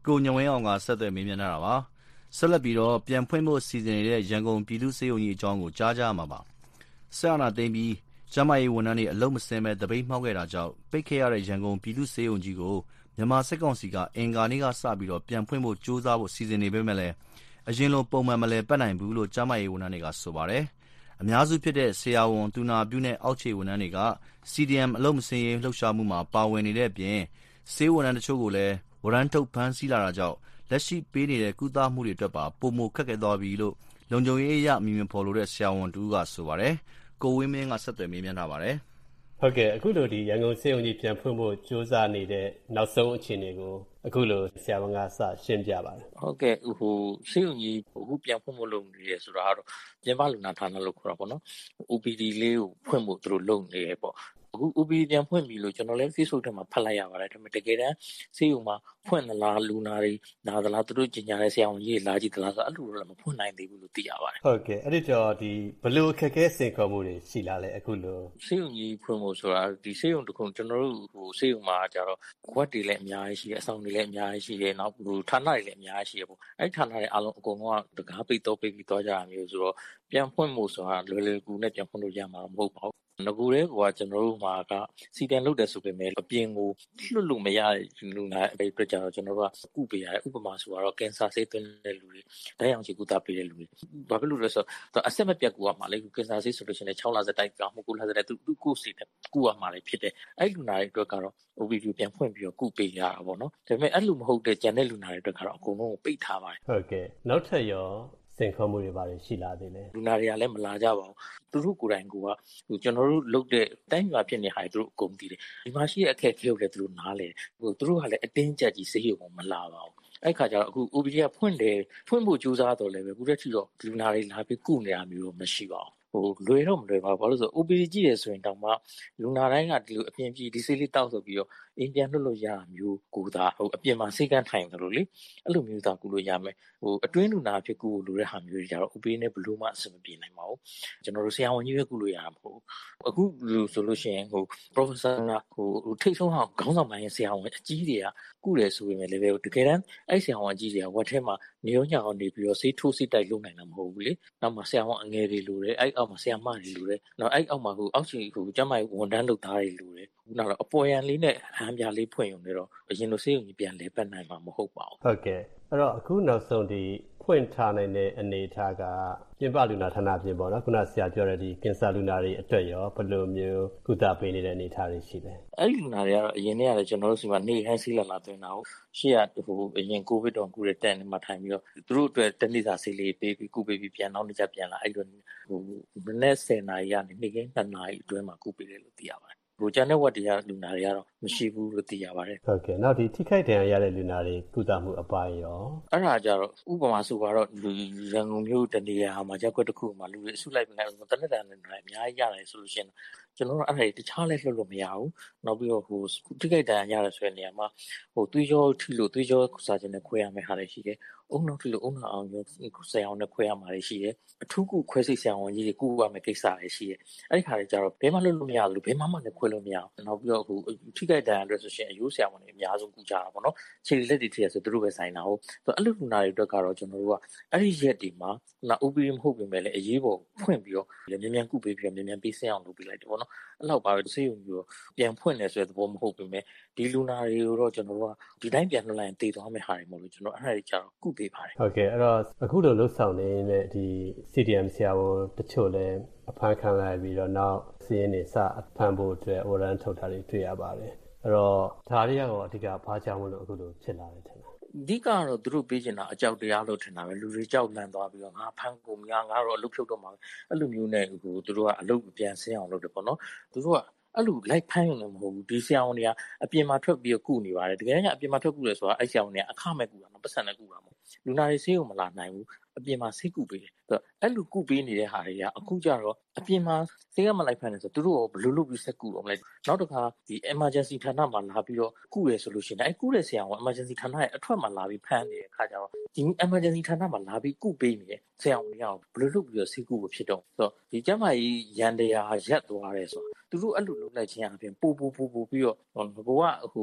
ကိုညဝင်းအောင်ကဆက်သွယ်မေးမြန်းထားတာပါဆက်လက်ပြီးတော့ပြန်ဖွင့်ဖို့စီစဉ်နေတဲ့ရန်ကုန်ပြည်သူ့စေယုံကြီးအကြောင်းကိုကြားကြမှာပါဆက်အနာသိမ်းပြီးကျန်းမာရေးဝန်ထမ်းတွေအလုပ်မဆင်းပဲတပိတ်မှောက်ခဲ့တာကြောင့်ပိတ်ခဲ့ရတဲ့ရန်ကုန်ပြည်သူ့စေယုံကြီးကိုမြန်မာစစ်ကောင်စီကအင်္ဂါနေ့ကစပြီးတော့ပြန်ဖွင့်ဖို့ကြိုးစားဖို့စီစဉ်နေပေမဲ့လည်းအရင်လိုပုံမှန်မလဲပတ်နိုင်ဘူးလို့ကျန်းမာရေးဝန်ထမ်းတွေကဆိုပါတယ်အများစုဖြစ်တဲ့ဆရာဝန်တူနာပြုနဲ့အောက်ခြေဝန်ထမ်းတွေက CDM အလုပ်မဆင်းရေးလှုပ်ရှားမှုမှာပါဝင်နေတဲ့အပြင်ဆေးဝန်ထမ်းတချို့ကိုလည်းဝရမ်းထုတ်ဖမ်းဆီးလာတာကြောင့်လက်ရှိပေးနေတဲ့ကုသမှုတွေအတွက်ပါပုံမခက်ခဲသွားပြီလို့လုံခြုံရေးအရမြင်ဖော်လို့တဲ့ဆရာဝန်တူကဆိုပါတယ်ကိုဝင်းမင်းကဆက်သွယ်မေးမြန်းထားပါတယ်ဟုတ်ကဲ့အခုလိုဒီရန်ကုန်စေယုံကြီးပြန်ဖွင့်ဖို့ကြိုးစားနေတဲ့နောက်ဆုံးအခြေအနေကိုအခုလိုဆရာဝန်ကစရှင်းပြပါတယ်ဟုတ်ကဲ့စေယုံကြီးအခုပြန်ဖွင့်ဖို့လုပ်နေရဆိုတာကတော့ပြင်ပလူနာဌာနလို့ခေါ်တာပေါ့နော် OPD လေးကိုဖွင့်ဖို့သူတို့လုပ်နေရပေါ့အခု OPD ပြန်ဖွင့်ပြီလို့ကျွန်တော်လည်း Facebook ထဲမှာဖတ်လိုက်ရပါတယ်ဒါပေမဲ့တကယ်တမ်းစေယုံမှာဖွင့်သလားလူနာတွေလာသလားသူတို့ကြီးညာတဲ့ဆရာဝန်ကြီးလာကြည့်သလားဆိုအဲ့လိုတော့မဖွင့်နိုင်သေးဘူးလို့သိရပါတယ်ဟုတ်ကဲ့အဲ့ဒီတော့ဒီဘယ်လိုအခက်အခဲစင်ခေါ်မှုတွေရှိလာလဲအခုလိုစေယုံကြီးဖွင့်ဖို့ဆိုတာဒီစေယုံတခုကျွန်တော်တို့စေယုံမှာကြတော့ခွက်တွေလည်းအများကြီးရှိတယ်အဆောင်တွေလည်းအများကြီးရှိတယ်နောက်ဌာနတွေလည်းအများကြီးရှိတယ်ပေါ့အဲ့ဌာနတွေအားလုံးအကုန်လုံးကတကားပိတ်တော့ပိတ်ပြီးသွားကြတာမျိုးဆိုတော့ပြန်ဖွင့်ဖို့ဆိုတာလွယ်လွယ်ကူနဲ့ပြန်ဖွင့်လို့ရမှာမဟုတ်ပါဘူးငကူတဲ့ကွာကျွန်တော်တို့မှာကစီတန်လုပ်တယ်ဆိုပေမဲ့အပြင်ကိုလွတ်လို့မရတဲ့လူနာအဲ့အတွက်ကြတော့ကျွန်တော်တို့ကကုပေးရတယ်ဥပမာဆိုတော့ကင်ဆာဆေးသွင်းတဲ့လူတွေဓာတ်ရောင်ခြည်ကုသပေးတဲ့လူတွေဘာဖြစ်လို့လဲဆိုတော့အဆက်မပြတ်ကူရမှာလေကင်ဆာဆေးဆိုလို့ရှိရင်6လစတိုက်ကြောင်း9လစတိုက်သူကုစီတဲ့ကုရမှာလေဖြစ်တယ်အဲ့လူနာတွေအတွက်ကတော့ OPD ပြန်ဖွင့်ပြီးတော့ကုပေးရတာပေါ့နော်ဒါပေမဲ့အဲ့လိုမဟုတ်တဲ့ကျန်တဲ့လူနာတွေအတွက်ကတော့အကုန်လုံးကိုပိတ်ထားပါတယ်ဟုတ်ကဲ့နောက်ထပ်ရောစင်ခေါ်မှုတွေပါတယ်ရှိလာသေးတယ်လူနာတွေကလည်းမလာကြပါဘူးသူတို့ကိုယ်တိုင်ကကျွန်တော်တို့လုပ်တဲ့တိုင်းရွာဖြစ်နေဟာသူတို့အကုန်သိတယ်ဒီမှာရှိတဲ့အခက်အခဲကိုလည်းသူတို့နားလဲသူတို့ကလည်းအတင်းကြပ်ကြီးစေးရုံမလာပါဘူးအဲ့ခါကျတော့အခု OPD ကဖွင့်ဖို့ကြိုးစားတော့လည်းပဲခုတည်းထိတော့လူနာတွေလာပြီးကုနေတာမျိုးတော့မရှိပါဘူးလွယ်တော့မလွယ်ပါဘူးဘာလို့ဆို OPD ကြည့်ရဆိုရင်တောင်မှလူနာတိုင်းကဒီလိုအပြင်ပြည်ဒီဆေးလေးတောက်ဆိုပြီးတော့အိမ်ပြန်လွတ်လို့ရတာမျိုးကိုသာအပြင်မှာစိတ်ကန်းထိုင်တယ်လို့လေအဲ့လိုမျိုးသာကုလို့ရမယ်အတွင်းလူနာဖြစ်ကုလို့တဲ့ဟာမျိုးတွေကြတော့ OPD နဲ့ဘလို့မှအဆင်မပြေနိုင်ပါဘူးကျွန်တော်တို့ဆရာဝန်ကြီးပဲကုလို့ရတာမဟုတ်အခုလို့ဆိုလို့ရှိရင်professor ကထိတ်ဆုံးအောင်ခေါင်းဆောင်ပိုင်းဆရာဝန်အကြီးတွေကကုတယ်ဆိုပေမဲ့လည်းတကယ်တမ်းအဲ့ဆရာဝန်အကြီးတွေကဝက်ထဲမှာနေရောညောင်းနေပြီးတော့ဆေးထိုးဆေးတိုက်လုပ်နိုင်တာမဟုတ်ဘူးလေနောက်မှဆရာဝန်အငယ်တွေလိုတယ်အဲ့အောက်မှာဆရာမတွေလိုတယ်နောက်အဲ့အောက်မှာအောက်ခြေကျမကြီးဝန်ထမ်းလုပ်သားတွေလိုတယ်နောက်တော့အပေါ်ယံလေးနဲ့ဟန်ပြလေးဖွင့်ရုံနဲ့တော့အရင်လိုဆေးရုံကြီးပြန်လဲပတ်နိုင်မှာမဟုတ်ပါဘူးဟုတ်ကဲ့အဲ့တော့အခုနောက်ဆုံးဒီဖွင့်ထားနိုင်တဲ့အနေအထားကပြင်ပလူနာဌာနပြင်ပေါ့နော်ခုနဆရာပြောတဲ့ဒီကင်ဆာလူနာတွေအတွက်ရောဘယ်လိုမျိုးကုသပေးနေတဲ့အနေအထားတွေရှိလဲအဲ့လူနာတွေကတော့အရင်တည်းကလည်းကျွန်တော်တို့စီမှာနေခိုင်းဆေးလာသွင်းတာကိုရှေ့ကအရင်ကိုဗစ်တော့ကုတဲ့တန်မှာထိုင်ပြီးတော့သူတို့အတွက်တနေ့စာဆေးလေးပေးပြီးကုပေးပြီးပြန်နောက်နေ့ကျပြန်လာအဲ့လိုမနေ့10နာရီကနေနေ့ကင်း2နာရီအတွင်းမှာကုပေးတယ်လို့သိရပါတယ်ကျန်တဲ့ဝက်တရားလူနာတွေကတော့မရှိဘူးလို့သိရပါတယ်ဟုတ်ကဲ့နောက်ဒီထိခိုက်ဒဏ်ရာရတဲ့လူနာတွေကုသမှုအပိုင်းရောအဲ့ဒါကြတော့ဥပမာဆိုတော့ရန်ကုန်မြို့တနေရာမှာရက်ွက်တစ်ခုမှာလူတွေအစုလိုက်ပြန်တနက်တန်တွေအများကြီးရတယ်ဆိုလို့ရှိရင်ကျွန်တော်တို့အဲ့ဒါတခြားလဲလွတ်လို့မရဘူးနောက်ပြီးတော့ထိခိုက်ဒဏ်ရာရရဆိုတဲ့နေရာမှာသွေးကြောထိလို့သွေးကြောစာခြင်းနဲ့ခွဲရမယ့်ဟာတွေရှိတယ်အုံနောက်ထိလို့အုံနောက်အောင်ရောဆရာဝန်နဲ့ခွဲရမှာတွေရှိတယ်အထူးကုခွဲစိတ်ဆရာဝန်ကြီးတွေကုရမယ့်ကိစ္စတွေရှိတယ်အဲ့ဒီခါတွေကြတော့ဘယ်မှလွတ်လို့မရဘူးဘယ်မှလည်းခွဲလို့မရဘူးနောက်ပြီးတော့ထိခိုက်ဒဏ်ရာတွေဆိုရှင်အယိုးဆရာဝန်တွေအများဆုံးကုကြတာပေါ့နော်ခြေလက်တွေထိရဆိုသူတို့ပဲဆိုင်တာဟုတ်အဲ့လိုလူနာတွေအတွက်ကတော့ကျွန်တော်တို့ကအဲ့ဒီရက်ဒီမှာOPD မဟုတ်ပေမဲ့လည်းအရေးပေါ်ဖွင့်ပြီးတော့မြန်မြန်ကုပေးပြီးတော့မြန်မြန်ပေးစင်းအောင်လုပ်ပေးလိုက်တယ်ပေါ့နော်အဲ့လောက်ပါပဲဆေးရုံကြီးပြန်ဖွင့်နေဆိုတဲ့သဘောမဟုတ်ပေမဲ့ဒီလူနာတွေကိုတော့ကျွန်တော်တို့ကဒီတိုင်းပြန်လွှတ်လိုက်ရင်တည်သွားမယ့်ဟာတွေမဟုတ်လို့ကျွန်တော်အဲ့ဒါတွေကြတော့ကုပေးပါတယ်ဟုတ်ကဲ့အဲ့တော့အခုလိုလှုပ်ဆောင်နေတဲ့ဒီ CDM ဆရာဝန်တချို့လည်းအဖမ်းခံလိုက်ပြီးတော့နောက်စီးရင်နေစအဖမ်းဖို့အတွက်ဝရမ်းထုတ်တာတွေတွေ့ရပါတယ်အဲ့တော့ဒါတွေကတော့အဓိကဘာကြောင့်မလို့အခုလိုဖြစ်လာတယ်ထင်တယ်အဓိကတော့သူတို့ပေးချင်တာအကြောက်တရားလို့ထင်တာပဲလူတွေကြောက်လန့်သွားပြီးတော့ငါဖမ်းကုန်ငါတော့အလုပ်ဖြုတ်တော့မှာအဲ့လိုမျိုးနဲ့သူတို့ကအလုပ်ပြန်ဆင်းအောင်လုပ်တယ်ပေါ့နော်သူတို့ကအဲ့လိုလိုက်ဖမ်းရုံနဲ့မဟုတ်ဘူးဒီဆရာဝန်တွေကအပြင်မှာထွက်ပြီးတော့ကုနေပါတယ်တကယ်ကြီးအပြင်မှာထွက်ကုတယ်ဆိုတာအဲ့ဆရာဝန်တွေကအခမဲ့ကုတာမပတ်စံနဲ့ကုတာမဟုတ်လူနာတွေဆေးရုံမလာနိုင်ဘူးအပြင်မှာဆေးကုပေးတယ်အဲ့လိုကုပေးနေတဲ့ဟာတွေကအခုကျတော့အပြင်မှာဆေးကမလိုက်ဖမ်းနေဆိုသူတို့ကဘယ်လိုလုပ်ပြီးဆက်ကုတော့မလဲနောက်တစ်ခါဒီ emergency ဌာနမှာလာပြီးတော့ကုရဆိုလို့ရှိရင်အဲ့ကုတဲ့ဆရာဝန် emergency ဌာနရဲ့အထွက်မှာလာပြီးဖမ်းနေတဲ့အခါကျတော့ဒီ emergency ဌာနမှာလာပြီးကုပေးနေတဲ့ဆရာဝန်တွေကဘယ်လိုလုပ်ပြီးတော့ဆေးကုဖို့ဖြစ်တော့ဆိုတော့ဒီကျမကြီးရန်တရားရက်သွားတယ်ဆိုတော့သူတို့အဲ့လိုလုပ်လိုက်ခြင်းအပြင်ပို့ပြီးတော့ကိုကဘာ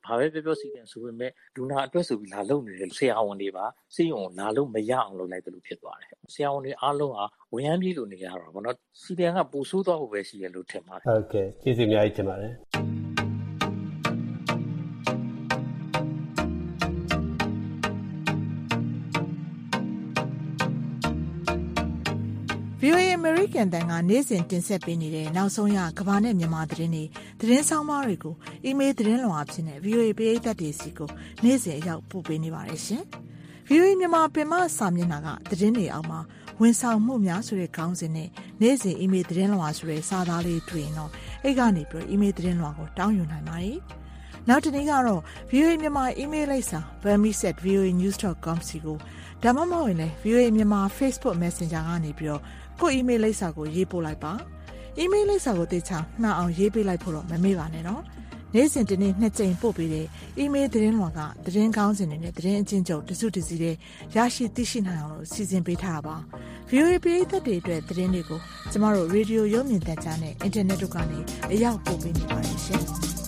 ဘာပဲပြောစီတယ်ဆိုပေမဲ့လူနာအတွက်ဆိုပြီးလာလုပ်နေတဲ့ဆရာဝန်တွေပါဆေးရုံလာလို့မရအောင်လုပ်လိုက်တယ်လို့ဖြစ်သွားတယ်ဆရာဝန်တွေအားလုံးဟာဝန်ရမ်းပြေးလို့နေရတာပေါ့နော်စီတယ်ကပိုဆိုးသွားဖို့ပဲရှိရလို့ထင်ပါတယ်ဟုတ်ကဲ့ကျေးဇူးအများကြီးတင်ပါတယ် VOA American တန်ကနေ့စဉ်တင်ဆက်ပေးနေတဲ့နောက်ဆုံးရကမ္ဘာနဲ့မြန်မာသတင်းတွေသတင်းဆောင်မတွေကိုအီးမေးလ်သတင်းလွှာအဖြစ်နဲ့ VOA ပရိသတ်တွေစီကိုနေ့စဉ်အရောက်ပို့ပေးနေပါတယ်ရှင်။ VOA မြန်မာပင်မစာမျက်နှာကသတင်းတွေအောက်မှာဝန်ဆောင်မှုများဆိုတဲ့ခေါင်းစဉ်နဲ့နေ့စဉ်အီးမေးလ်သတင်းလွှာဆိုတဲ့စာသားလေးတွေ့ရင်တော့အဲ့ကနေပြီးအီးမေးလ်သတင်းလွှာကိုတောင်းယူနိုင်ပါတယ်။နောက်တစ်နေ့ကတော့ VOA မြန်မာအီးမေးလ်လိပ်စာ burmese@voanews.com စီကိုဒါမှမဟုတ်ရင်လည်း VOA မြန်မာ Facebook Messenger ကနေပြီးတော့ကိုအီးမေးလ်လိပ်စာကိုရေးပို့လိုက်ပါအီးမေးလ်လိပ်စာကိုတေချာနှံအောင်ရေးပေးလိုက်ဖို့တော့မမေ့ပါနဲ့နော်နေ့စဉ်တစ်နေ့2ကြိမ်ပို့ပေးတဲ့အီးမေးလ်သတင်းလွှာကသတင်းကောင်းစင်တွေနဲ့သတင်းအချင်းချုပ်တစုတစည်းတဲ့ရရှိသိရှိနိုင်အောင်လို့စီစဉ်ပေးထားတာပါ VOA ပရိသတ်တွေအတွက်သတင်းတွေကိုကျမတို့ရေဒီယိုရုပ်မြင်သံကြားနဲ့အင်တာနက်တို့ကနေအရောက်ပို့ပေးနေပါတယ်ရှင်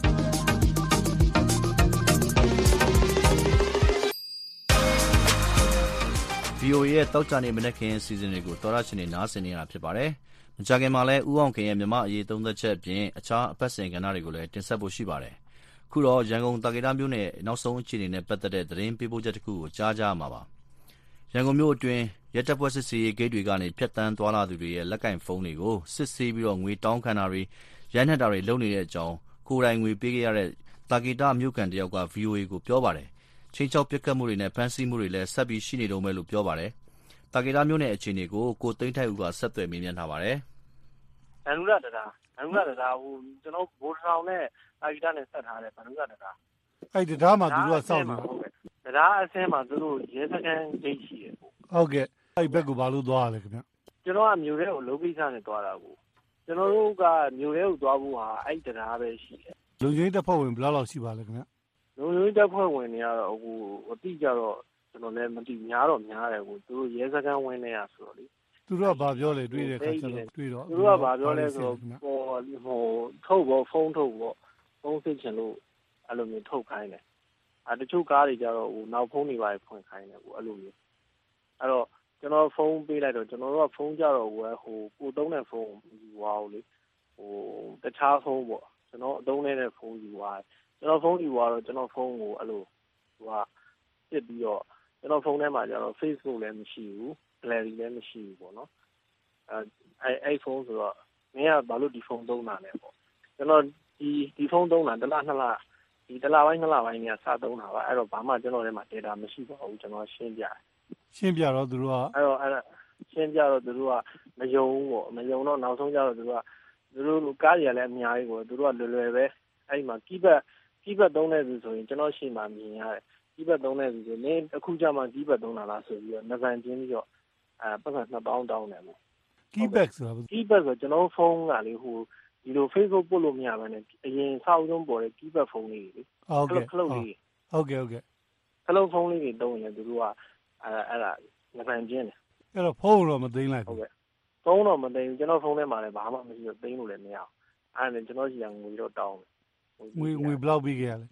VOA ရဲ့တောက်ကြနေမနေ့ခင်စီစဉ်တွေကိုတော်ရရှင်နေနားဆင်နေတာဖြစ်ပါတယ်။မကြခင်မှာလည်းဦးအောင်ခင်ရဲ့မြမအရေးသုံးသက်ချက်အပြင်အခြားအပတ်စဉ်ကဏ္ဍတွေကိုလည်းတင်ဆက်ဖို့ရှိပါတယ်။ခုတော့ရန်ကုန်တာကေတာမြို့နယ်နောက်ဆုံးအခြေအနေနဲ့ပတ်သက်တဲ့သတင်းပေးပို့ချက်တစ်ခုကိုကြားကြရမှာပါ။ရန်ကုန်မြို့အတွင်းရဲတပ်ဖွဲ့စစ်ဆေးရေးဂိတ်တွေကနေဖျက်ဆီးသွားလာသူတွေရဲ့လက်ကင်ဖုန်းတွေကိုစစ်ဆေးပြီးတော့ငွေတောင်းခံတာတွေရိုက်နှက်တာတွေလုပ်နေတဲ့အကြောင်းကိုယ်တိုင်ငွေပေးခဲ့ရတဲ့တာကေတာမြို့ကန်တယောက်က VOA ကိုပြောပါတယ်။ချင်းချောက်ပြက်ခတ်မှုတွေနဲ့ဖမ်းဆီးမှုတွေလည်းဆက်ပြီးရှိနေတော့မယ်လို့ပြောပါတယ်။တာကေတာမြို့နယ်အခြေအနေကိုကိုသိန်းထိုက်ဦးကဆက်သွယ်မေးမြန်းထားပါတယ်။ဗန္ဓုရတရာဟိုကျွန်တော်ဘိုးထောင်နဲ့တာကေတာနဲ့ဆက်ထားတဲ့ဗန္ဓုရတရာအဲ့ဒီတရားမှာသူတို့ကစောင့်နေတယ်တရားအဆင်းမှာသူတို့ရဲစခန်းဂိတ်ရှိတယ်ပေါ့ဟုတ်ကဲ့အဲ့ဘက်ကဘာလို့သွားရလဲခင်ဗျကျွန်တော်ကမြို့ထဲကိုလုံးပိစာနဲ့သွားတာကိုကျွန်တော်တို့ကမြို့ထဲကိုသွားဖို့ဟာအဲ့တရားပဲရှိတယ်လုံခြုံရေးတပ်ဖွဲ့ဝင်ဘယ်လောက်ရှိပါလဲခင်ဗျလုံခြုံရေးတပ်ဖွဲ့ဝင်တွေကတော့ဟိုအတိကြတော့ကျွန်တော်လည်းမသိများတော့များတယ်ကိုသူတို့ရဲစခန်းဝင်နေရဆိုတော့လေသူတို့ကဘာပြောလဲတွေ့တဲ့အခါကျတော့တွေ့တော့သူတို့ကဘာပြောလဲဆိုတော့ဟိုထုတ်ဖို့ဖုန်းထုတ်ဖို့ဖုန်းစစ်ချင်လို့အဲ့လိုမျိုးထုတ်ခိုင်းတယ်တချို့ကားတွေကြတော့ဟိုနောက်ဖုန်းတွေပါဖွင့်ခိုင်းတယ်ဟိုအဲ့လိုမျိုးအဲ့တော့ကျွန်တော်ဖုန်းပေးလိုက်တော့ကျွန်တော်တို့ကဖုန်းကြတော့ဟိုကိုသုံးတဲ့ဖုန်းယူသွားအောင်လေဟိုတခြားဖုန်းပေါ့ကျွန်တော်အသုံးနေတဲ့ဖုန်းယူသွားကျွန်တော်ဖုန်းယူသွားတော့ကျွန်တော်ဖုန်းကိုအဲ့လိုဟိုကစစ်ပြီးတော့ကျွန်တော်ဖုန်းထဲမှာကျတော့ Facebook လည်းမရှိဘူး Gallery လည်းမရှိဘူးပေါ့နော်အဲ့ဖုန်းဆိုတော့မင်းကဘာလို့ဒီဖုန်းသုံးတာလဲပေါ့ကျွန်တော်ဒီဖုန်းသုံးတာတစ်လ2လဒီတစ်လပိုင်း2လပိုင်းကစသုံးတာပါအဲ့တော့ဘာမှကျွန်တော်ထဲမှာ data မရှိပါဘူးကျွန်တော်ရှင်းပြတော့သူတို့ကအဲ့တော့ရှင်းပြတော့သူတို့ကမယုံဘူးပေါ့မယုံတော့နောက်ဆုံးကျတော့သူတို့ကားကြီးလည်းအများကြီးပေါ့သူတို့ကလွယ်ပဲအဲ့မှာ keypad သုံးတဲ့သူဆိုရင်ကျွန်တော်ရှင်းမှမြင်ရတယ် keypad သုံးတဲ့သူဆိုနေအခုကျမှ keypad သုံးတာလားဆိုပြီးတော့နှပန်ချင်းပြီးတော့ပတ်စံ2000တောင်းတယ်ပေါ့ keypad ဆိုတာ keypad ဆိုကျွန်တော်ဖုန်းကလေဟိုဒီလို Facebook ပို့လို့မရဘဲနဲ့အရင်စောက်ဆုံးပေါ်တဲ့ keypad ဖုန်းလေးတွေခလုတ်လေးဟုတ်ကဲ့ခလုတ်ဖုန်းလေးတွေတုံးရင်သူတို့ကအဲ့ဒါနှပန်ချင်းတယ်အဲ့တော့ဖုန်းတော့မသိမ်းလိုက်ဟုတ်ကဲ့ဖုန်းတော့မသိမ်းကျွန်တော်ဖုန်းထဲမှာလည်းဘာမှမရှိတော့သိမ်းလို့လည်းမရအောင်အဲ့ဒါနဲ့ကျွန်တော်စီကငွေတော့တောင်းတယ်ငွေဘယ်လောက်ပေးခဲ့ရလဲ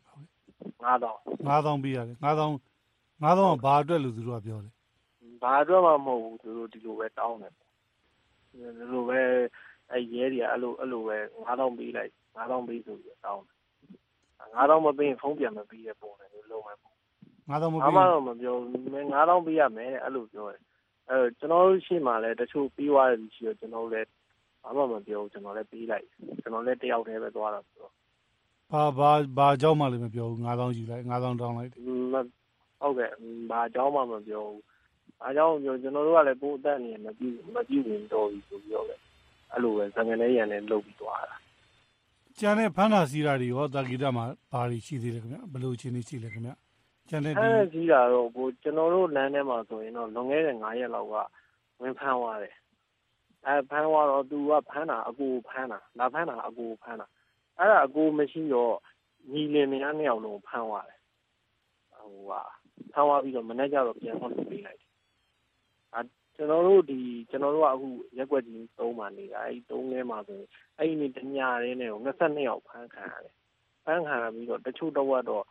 9000 ပေးရတယ်9000ကဘာအတွက်လို့သူတို့ကပြောတယ်ဘာအတွက်မှမဟုတ်ဘူးသူတို့ဒီလိုပဲတောင်းတယ်ဒီလိုပဲအဲ့ရဲတွေကအဲ့လိုပဲ9000ပေးလိုက်9000ပေးဆိုပြီးတောင်းတယ်9000မပေးရင်ဖုန်းပြန်မပေးရပုံတယ်လုံးဝပေါ့ 9000မပေးဘာမှတော့မပြော9000ပေးရမယ်အဲ့လိုပြောတယ်ကျွန်တော်တို့ရှိမှလည်းတချို့ပြီးသွားတယ်ရှိတော့ကျွန်တော်လည်းဘာမှမပြောဘူးကျွန်တော်လည်းပေးလိုက်ကျွန်တော်လည်းတယောက်တည်းပဲသွားတာဆိုတော့ဘာအကြောင်းမှလည်းမပြောဘူး9000ယူလိုက်9000တောင်းလိုက်ဟုတ်ကဲ့ဘာအကြောင်းမှမပြောဘူးအားကြောင့်ကျွန်တော်တို့ကလည်းပို့အသက်နေမကြည့်ဝင်တော့ဘူးဆိုပြီးတော့လည်းအဲ့လိုပဲဇငနဲ့ရန်နဲ့လုပ်ပြီးသွားတာကျန်တဲ့ဖမ်းတာစီးတာတွေရောတာဂီတာမှာဘာတွေရှိသေးလဲခင်ဗျဘယ်လိုအခြေအနေရှိလဲခင်ဗျကျန်တဲ့ဒီစီးတာတော့ကိုကျွန်တော်တို့လမ်းထဲမှာဆိုရင်တော့လွန်ခဲ့တဲ့9ရက်လောက်ကဝင်ဖမ်းသွားတယ်ဖမ်းသွားတော့သူကဖမ်းတာအကူဖမ်းတာလာဖမ်းတာအကူဖမ်းတာအဲ့ဒါအကူမရှိတော့ညီလင်မယား2ယောက်လုံးဖမ်းသွားတယ်ဟိုကဖမ်းသွားပြီးတော့မနေ့ကျတော့ပြန်ဟောလို့ပေးလိုက်ကျွန်တော်တို့ကအခုရက်ွက်ကြီး3မှာနေတာအဲ့3ထဲမှာဆိုရင်အဲ့ဒီနေ့တညရင်းနဲ့22ယောက်ဖမ်းခံရတယ်ဖမ်းခံရပြီးတော့တချို့တော့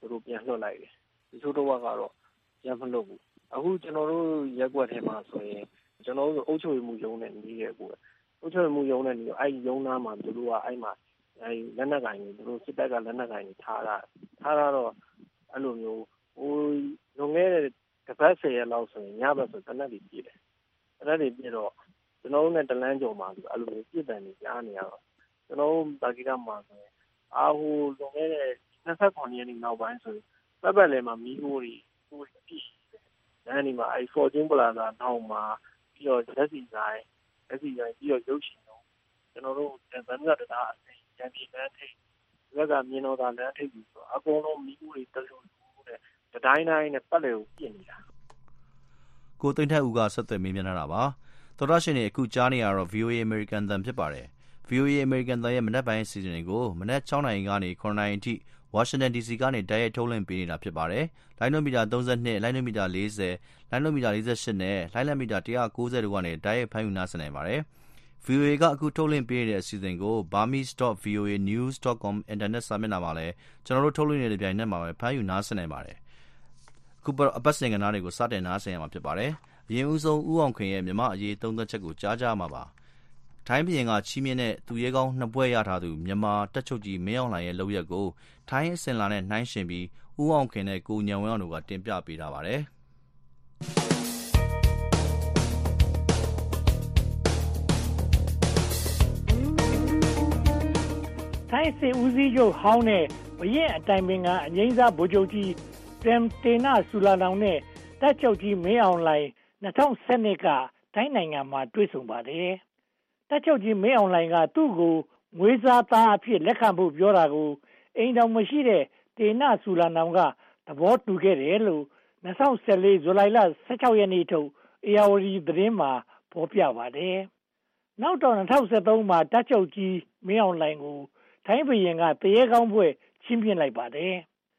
တို့ပြန်လွှတ်လိုက်တယ်တချို့တော့ကတော့ပြန်မလွှတ်ဘူးအခုကျွန်တော်တို့ရက်ကွက်ထဲမှာဆိုရင်ကျွန်တော်တို့အုပ်ချုပ်မှုရုံးနဲ့နေရကိုအုပ်ချုပ်မှုရုံးနဲ့နေအဲ့ဒီရုံးသားမှာသူတို့ကအဲ့မှာအဲ့လက်နက်ကိုင်တွေသူတို့စစ်တပ်ကလက်နက်ကိုင်တွေထားတော့အဲ့လိုမျိုးဟိုလွန်ခဲ့တဲ့တစ်ပတ်10ရက်လောက်ဆိုရင်ညဘက်ဆိုတနက်တွေပြည့်တယ်တနက်တွေပြည့်တော့ကျွန်တော်တို့နဲ့တလန်းကြုံမှာအဲ့လိုမျိုးပြည့်တယ်နေကြားနေရတော့ကျွန်တော်တို့တာဂီတာမှာဆိုရင်ဟိုလွန်ခဲ့တဲ့29ရက်နေ့နောက်ပိုင်းဆိုရင်ပတ်လည်မှာမီးခိုးတွေပြည့်တယ်ဒီမှာအဲ့ Fortune Plaza နောက်မှာပြီးတော့လက်စီဆိုင်ပြီးတော့ရုပ်ရှင်တော့ကျွန်တော်တို့ဗန်မြတ်တာအစိမ်းချန်ပီယံထိပ်ဒီကမြင်းတော်သာလမ်းထိပ်ပြီးဆိုအကုန်လုံးမီးခိုးတွေတလူတဲ့တိုင်းနဲ့ပတ်လည်ကိုပြည့်နေတာကိုသိန်းထက်ဦးကဆက်သွယ်မေးမြန်းတာပါသောတာရှင်တွေအခုကြားနေရတော့ VOA American သံဖြစ်ပါတယ် VOA American သံရဲ့မနက်ပိုင်းအစီအစဉ်တွေကိုမနက်6 နာရီကနေ9 နာရီအထိ Washington DC ကနေတိုက်ရိုက်ထုတ်လွှင့်ပေးနေတာဖြစ်ပါတယ်လိုင်းနိုမီတာ32လိုင်းနိုမီတာ40လိုင်းနိုမီတာ48နဲ့လိုင်းနိုမီတာ190တို့ကနေတိုက်ရိုက်ဖမ်းယူနားဆင်နိုင်ပါတယ် VOA ကအခုထုတ်လွှင့်ပေးတဲ့အစီအစဉ်ကို burmese.voanews.com အင်တာနက်စာမျက်နှာမှာလည်းကျွန်တော်တို့ထုတ်လွှင့်နေတဲ့ပြိုင်နက်မှာပဲဖမ်းယူနားဆင်နိုင်ပါတယ်အခုအပတ်စဉ်ကဏ္ဍတွေကိုစတင်နားဆင်ရမှာဖြစ်ပါတယ်အရင်ဦးဆုံးဦးအောင်ခင်ရဲ့မြမအရေးသုံးသက်ချက်ကိုကြားကြမှာပါထိုင်းပြည်ကချီးမြှင့်တဲ့သူရဲကောင်းနှစ်ပွဲရထားသူမြန်မာတက်ချုပ်ကြီးမင်းအောင်လှိုင်ရဲ့လုပ်ရက်ကိုထိုင်းအစင်လာနဲ့နှိုင်းယှဉ်ပြီးဦးအောင်ခင်နဲ့ကိုညံဝင်းအောင်တို့ကတင်ပြပေးထားပါတယ်ထိုင်းစစ်ဦးစီးချုပ်ဟောင်းနဲ့ဘရင်အတိုင်ပင်ခံအငိမ့်စားဗိုလ်ချုပ်ကြီးပရမ်တေနာဆူလာနောင်နဲ့တက်ချုပ်ကြီးမင်းအောင်လှိုင်2012ကထိုင်းနိုင်ငံမှာတွေ့ဆုံပါတယ်တက်ချုပ်ကြီးမင်းအောင်လှိုင်ကသူ့ကိုငွေစားသားအဖြစ်လက်ခံဖို့ပြောတာကိုအိမ်တော်မရှိတဲ့တေနာဆူလာနောင်ကသဘောတူခဲ့တယ်လို့2014ဇူလိုင်လ16ရက်နေ့ထုတ်အေယာဝတီသတင်းမှာဖော်ပြပါတယ်နောက်တော့2013မှာတက်ချုပ်ကြီးမင်းအောင်လှိုင်ကိုထိုင်းဘုရင်ကတရေကောင်းပွဲချီးမြှင့်လိုက်ပါတယ်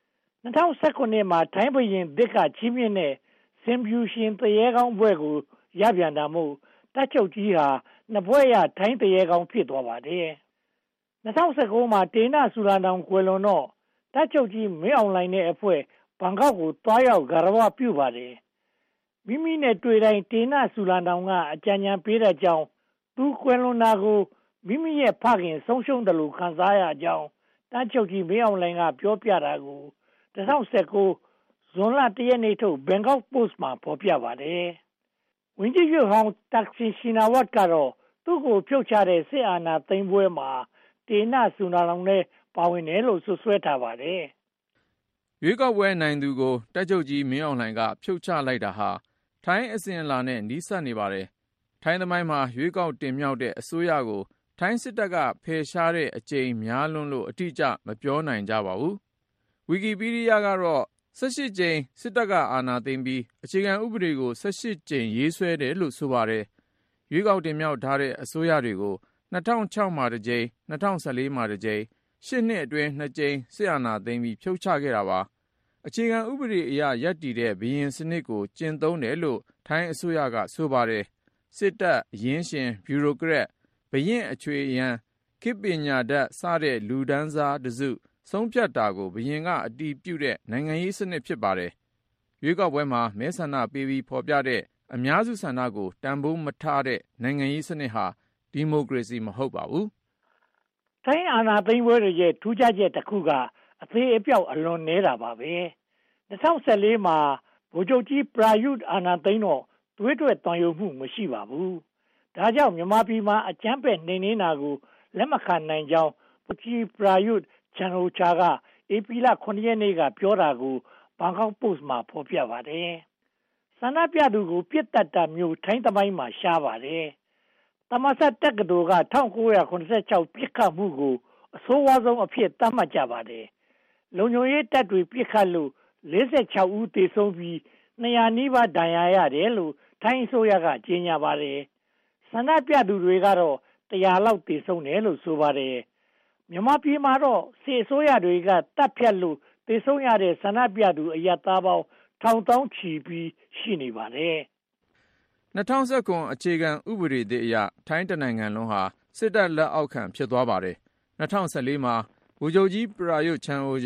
2019မှာထိုင်းဘုရင်ဒစ်ကချီးမြှင့်တဲ့စင်ပြူရှင်တရေကောင်းပွဲကိုရပြန်တာမို့တက်ချုပ်ကြီးဟာနှစ်ပွဲရထိုင်းတရေကောင်းဖြစ်သွားပါတယ်2019မှာတေနာဆူလာနောင်ကွယ်လွန်တော့တက်ချုပ်ကြီးမင်းအောင်လှိုင်နဲ့အဖွဲ့ဘန်ကောက်ကိုတွားရောက်ဂရဝပြုပါတယ်မိမိနဲ့တွေ့တိုင်းတေနာဆူလာနောင်ကအကြံဉာဏ်ပေးတဲ့ကြောင်းသူကွယ်လွန်တာကိုမိမိရဲ့ဖခင်ဆုံးရှုံးတယ်လို့ခံစားရကြောင်းတက်ချုပ်ကြီးမင်းအောင်လှိုင်ကပြောပြတာကို2019ဇွန်လ1ရက်နေ့ထုတ် Bangkok Post မှာဖော်ပြပါတယ်ဝန်ကြီးချုပ်ဟောင်းတက်ဆင်ရှင်နာဝတ်ကတော့သူ့ကိုဖြုတ်ချတဲ့စစ်အာဏာသိမ်းပွဲမှာတေနာဆူနာလောင်နဲ့ပါဝင်တယ်လို့ဆွဆွဲထားပါတယ်ရွေးကောက်ပွဲနိုင်သူကိုတက်ချုပ်ကြီးမင်းအောင်လှိုင်ကဖြုတ်ချလိုက်တာဟာထိုင်းအစဉ်အလာနဲ့နီးစပ်နေပါတယ်ထိုင်းသမိုင်းမှာရွေးကောက်တင်မြှောက်တဲ့အစိုးရကိုထိုင်းစစ်တပ်ကဖယ်ရှားတဲ့အကြိမ်များလွန်းလို့အတိအကျမပြောနိုင်ကြပါဘူးဝီကီပီဒီးယားကတော့18ကြိမ်စစ်တပ်ကအာဏာသိမ်းပြီးအခြေခံဥပဒေကို18ကြိမ်ရေးဆွဲတယ်လို့ဆိုပါတယ်ရွေးကောက်တင်မြှောက်ထားတဲ့အစိုးရတွေကို2006မှာတစ်ကြိမ်2014မှာတစ်ကြိမ်8နှစ်အတွင်း2ကြိမ်စစ်အာဏာသိမ်းပြီးဖြုတ်ချခဲ့တာပါအခြေခံဥပဒေအရရပ်တည်တဲ့ဘုရင်စနစ်ကိုကျင့်သုံးတယ်လို့ထိုင်းအစိုးရကဆိုပါတယ်စစ်တပ်အရင်းရှင်ဗျူရိုကရက်ဘုရင်အချွေရန်ခေတ်ပညာတတ်စတဲ့လူဒန်းစားတစုဆုံးဖြတ်တာကိုဘုရင်ကအတည်ပြုတဲ့နိုင်ငံရေးစနစ်ဖြစ်ပါတယ်ရွေးကောက်ပွဲမှာမဲဆန္ဒပေးပြီးဖော်ပြတဲ့အများစုဆန္ဒကိုတန်ဖိုးမထားတဲ့နိုင်ငံရေးစနစ်ဟာဒီမိုကရေစီမဟုတ်ပါဘူးထိုင်းအာဏာသိမ်းပွဲရဲ့ထူးခြားချက်တစ်ခုကအသေးအပြောက်အလွန်နေတာပါပဲ2014မှာဗိုလ်ချုပ်ကြီးပရာယုတ်အာဏာသိမ်းတော့သွေးထွက်တန်ရုံမှုမရှိပါဘူးဒါကြောင့်မြန်မာပြည်မှာအကြမ်းဖက်နှိမ်နင်းတာကိုလက်မခံနိုင်ကြောင်းဗိုလ်ကြီးပရာယုတ်ချန်ဟိုချာကဧပြီလ9ရက်နေ့ကပြောတာကိုဘန်ကောက်ပို့စ်မှာဖော်ပြပါတယ်ဆန္ဒပြသူကိုပြစ်တက်တာမျိုးထိုင်းသမိုင်းမှာရှားပါတယ်တမဆတ်တက္ကသိုလ်က1986ပြစ်ခတ်မှုကိုအဆိုးဝါးဆုံးအဖြစ်သတ်မှတ်ကြပါတယ်လုံခြုံရေးတပ်တွေပြစ်ခတ်လို့46ဦးသေဆုံးပြီး200နီးပါးဒဏ်ရာရတယ်လို့ထိုင်းအစိုးရကကြေညာပါတယ်ဆန္ဒပြသူတွေကတော့100လောက်သေဆုံးတယ်လို့ဆိုပါတယ်မြန်မာပြည်မှာတော့စစ်အစိုးရတွေကတပ်ဖြတ်လို့သေဆုံးရတဲ့ဆန္ဒပြသူအရပ်သားပေါင်းထောင်တောင်းချီပြီးရှိနေပါတယ် 2019အခြေခံဥပဒေသစ်အရထိုင်းတနိုင်ငံလုံးဟာစစ်တပ်လက်အောက်ခံဖြစ်သွားပါတယ်2014မှာဗိုလ်ချုပ်ကြီးပရာယုတ်ချန်အိုဂျာ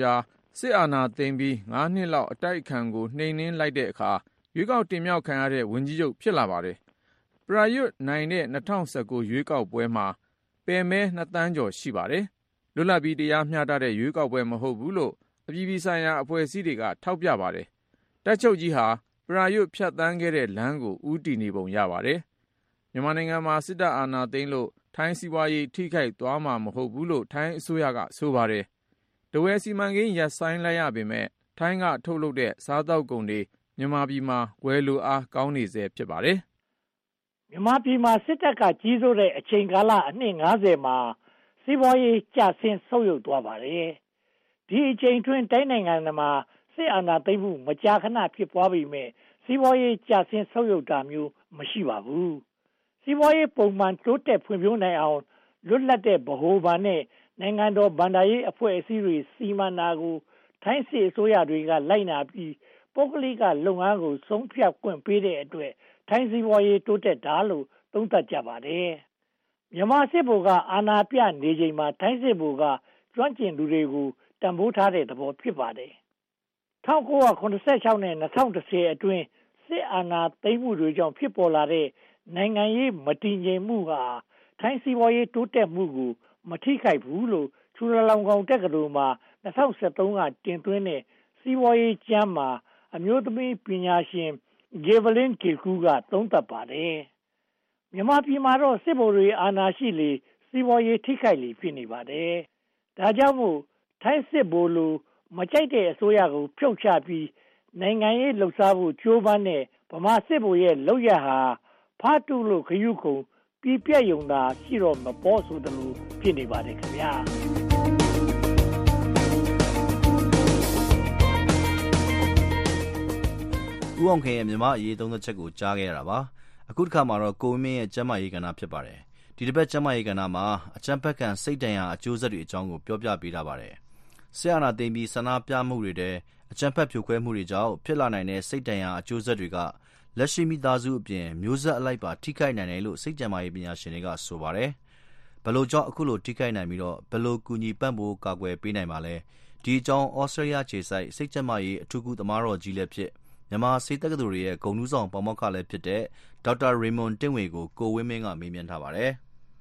စစ်အာဏာသိမ်းပြီး9 နှစ်လောက်အတိုက်အခံကိုနှိမ်နင်းလိုက်တဲ့အခါရွေးကောက်တင်မြှောက်ခံရတဲ့ဝန်ကြီးချုပ်ဖြစ်လာပါတယ်။ပရာယွတ်နိုင်တဲ့2019ရွေးကောက်ပွဲမှာပယ်မဲ2 သန်းကျော်ရှိပါတယ်။လွတ်လပ်ပြီးတရားမျှတတဲ့ရွေးကောက်ပွဲမဟုတ်ဘူးလို့အပြည်ပြည်ဆိုင်ရာအဖွဲ့အစည်းတွေကထောက်ပြပါတယ်။တပ်ချုပ်ကြီးဟာပရာယွတ်ဖြတ်သန်းခဲ့တဲ့လမ်းကိုဦးတည်နေပုံရပါတယ်။မြန်မာနိုင်ငံမှာစစ်တပ်အာဏာသိမ်းလို့ထိုင်းစီးပွားရေးထိခိုက်သွားမှာမဟုတ်ဘူးလို့ထိုင်းအစိုးရကဆိုပါတယ်။ထားဝယ်စီမံကိန်းရပ်ဆိုင်းလိုက်ရပေမဲ့ထိုင်းကထုတ်လုပ်တဲ့စားသောက်ကုန်တွေမြန်မာပြည်မှာဝယ်လိုအားကောင်းနေဆဲဖြစ်ပါတယ်။မြန်မာပြည်မှာစစ်တပ်ကကြီးစိုးတဲ့အချိန်ကာလအနှစ်50မှာစီးပွားရေးကျဆင်းဆုတ်ယုတ်သွားပါတယ်။ဒီအချိန်တွင်တိုင်းနိုင်ငံမှာစစ်အာဏာသိမ်းမှုမကြာခဏဖြစ်ပွားပြီးမြဲစီးပွားရေးကျဆင်းဆုတ်ယုတ်တာမျိုးမရှိပါဘူး။စီးပွားရေးပုံမှန်တိုးတက်ဖွံ့ဖြိုးနိုင်အောင်လွတ်လပ်တဲ့ဗဟိုဘဏ်နဲ့နိုင်ငံတော်ဘဏ္ဍာရေးအဖွဲ့အစည်းတွေစီမံတာကိုထိုင်းစစ်အစိုးရတွေကလိုက်နာပြီးပုဂ္ဂလိကလုပ်ငန်းကိုဆုံးဖြတ်ခွင့်ပေးတဲ့အတွက်ထိုင်းစီးပွားရေးတိုးတက်တာလို့သုံးသပ်ကြပါတယ်။မြန်မာစစ်ဗိုလ်ကအာဏာပြနေချိန်မှာထိုင်းစစ်ဗိုလ်ကကျွမ်းကျင်သူတွေကိုတံပိုးထားတဲ့သဘောဖြစ်ပါတယ်။1986နဲ့2010အတွင်းစစ်အာဏာသိမ်းမှုတွေကြောင့်ဖြစ်ပေါ်လာတဲ့နိုင်ငံရေးမတည်ငြိမ်မှုဟာထိုင်းစီးပွားရေးတိုးတက်မှုကိုမထိခိုက်ဘူးလို့ချူလာလောင်ကောင်တက္ကသိုလ်မှာ2013ကတင်သွင်းတဲ့စီးပွားရေးကျမ်းမှာအမျိုးသမီးပညာရှင်ဂေဗလင်းကေကူကသုံးသပ်ပါတယ်။မြန်မာပြည်မှာတော့စစ်ဗိုလ်တွေအာဏာရှိလေစီးပွားရေးထိခိုက်လေဖြစ်နေပါတယ်။ဒါကြောင့်မို့ထိုင်းစစ်ဗိုလ်လိုမကြိုက်တဲ့အစိုးရကိုဖြုတ်ချပြီးနိုင်ငံရေးလှုပ်ရှားဖို့ကြိုးပမ်းတဲ့ဗမာစစ်ဗိုလ်ရဲ့လုပ်ရဟာဖားတုလို့ခရုခုံပြပြယုံတာရှိတော့မပေါ်ဆိုတယ်လို့ဖြစ်နေပါတယ်ခင်ဗျာဦးအောင်ခင်ရဲ့မြန်မာအရေးသုံးသက်ချက်ကိုကြားခဲ့ရတာပါအခုတစ်ခါမှာတော့ကိုဝင်းမင်းရဲ့ကျမ်းမာရေးကဏ္ဍဖြစ်ပါတယ်ဒီတစ်ပတ်ကျမ်းမာရေးကဏ္ဍမှာအကြမ်းဖက်ခံစိတ်ဒဏ်ရာအကျိုးဆက်တွေအကြောင်းကိုပြောပြပေးထားပါတယ်ဆရာနာသိမ်းပြီးဆန္ဒပြမှုတွေတဲ့အကြမ်းဖက်ဖြိုခွဲမှုတွေကြောင့်ဖြစ်လာနိုင်တဲ့စိတ်ဒဏ်ရာအကျိုးဆက်တွေကလက်ရှိမိသားစုအပြင်မျိုးဆက်အလိုက်ပါထိခိုက်နိုင်တယ်လို့စိတ်ကြံမာရေးပညာရှင်တွေကဆိုပါတယ်ဘယ်လိုကြောင့်အခုလိုထိခိုက်နိုင်ပြီးတော့ဘယ်လိုကူညီပံ့ပိုးကာကွယ်ပေးနိုင်မှာလဲဒီအကြောင်းဩစတြေးလျခြေစိုက်စိတ်ကြံမာရေးအထူးကုသမားတော်ကြီးလည်းဖြစ်မြန်မာစေတက္ကသိုလ်ရဲ့ဂုဏ်ထူးဆောင်ပေါမောက္ခလည်းဖြစ်တဲ့ဒေါက်တာရေမွန်တင့်ဝေကိုကိုဝင်းမင်းကမေးမြန်းထားပါတယ်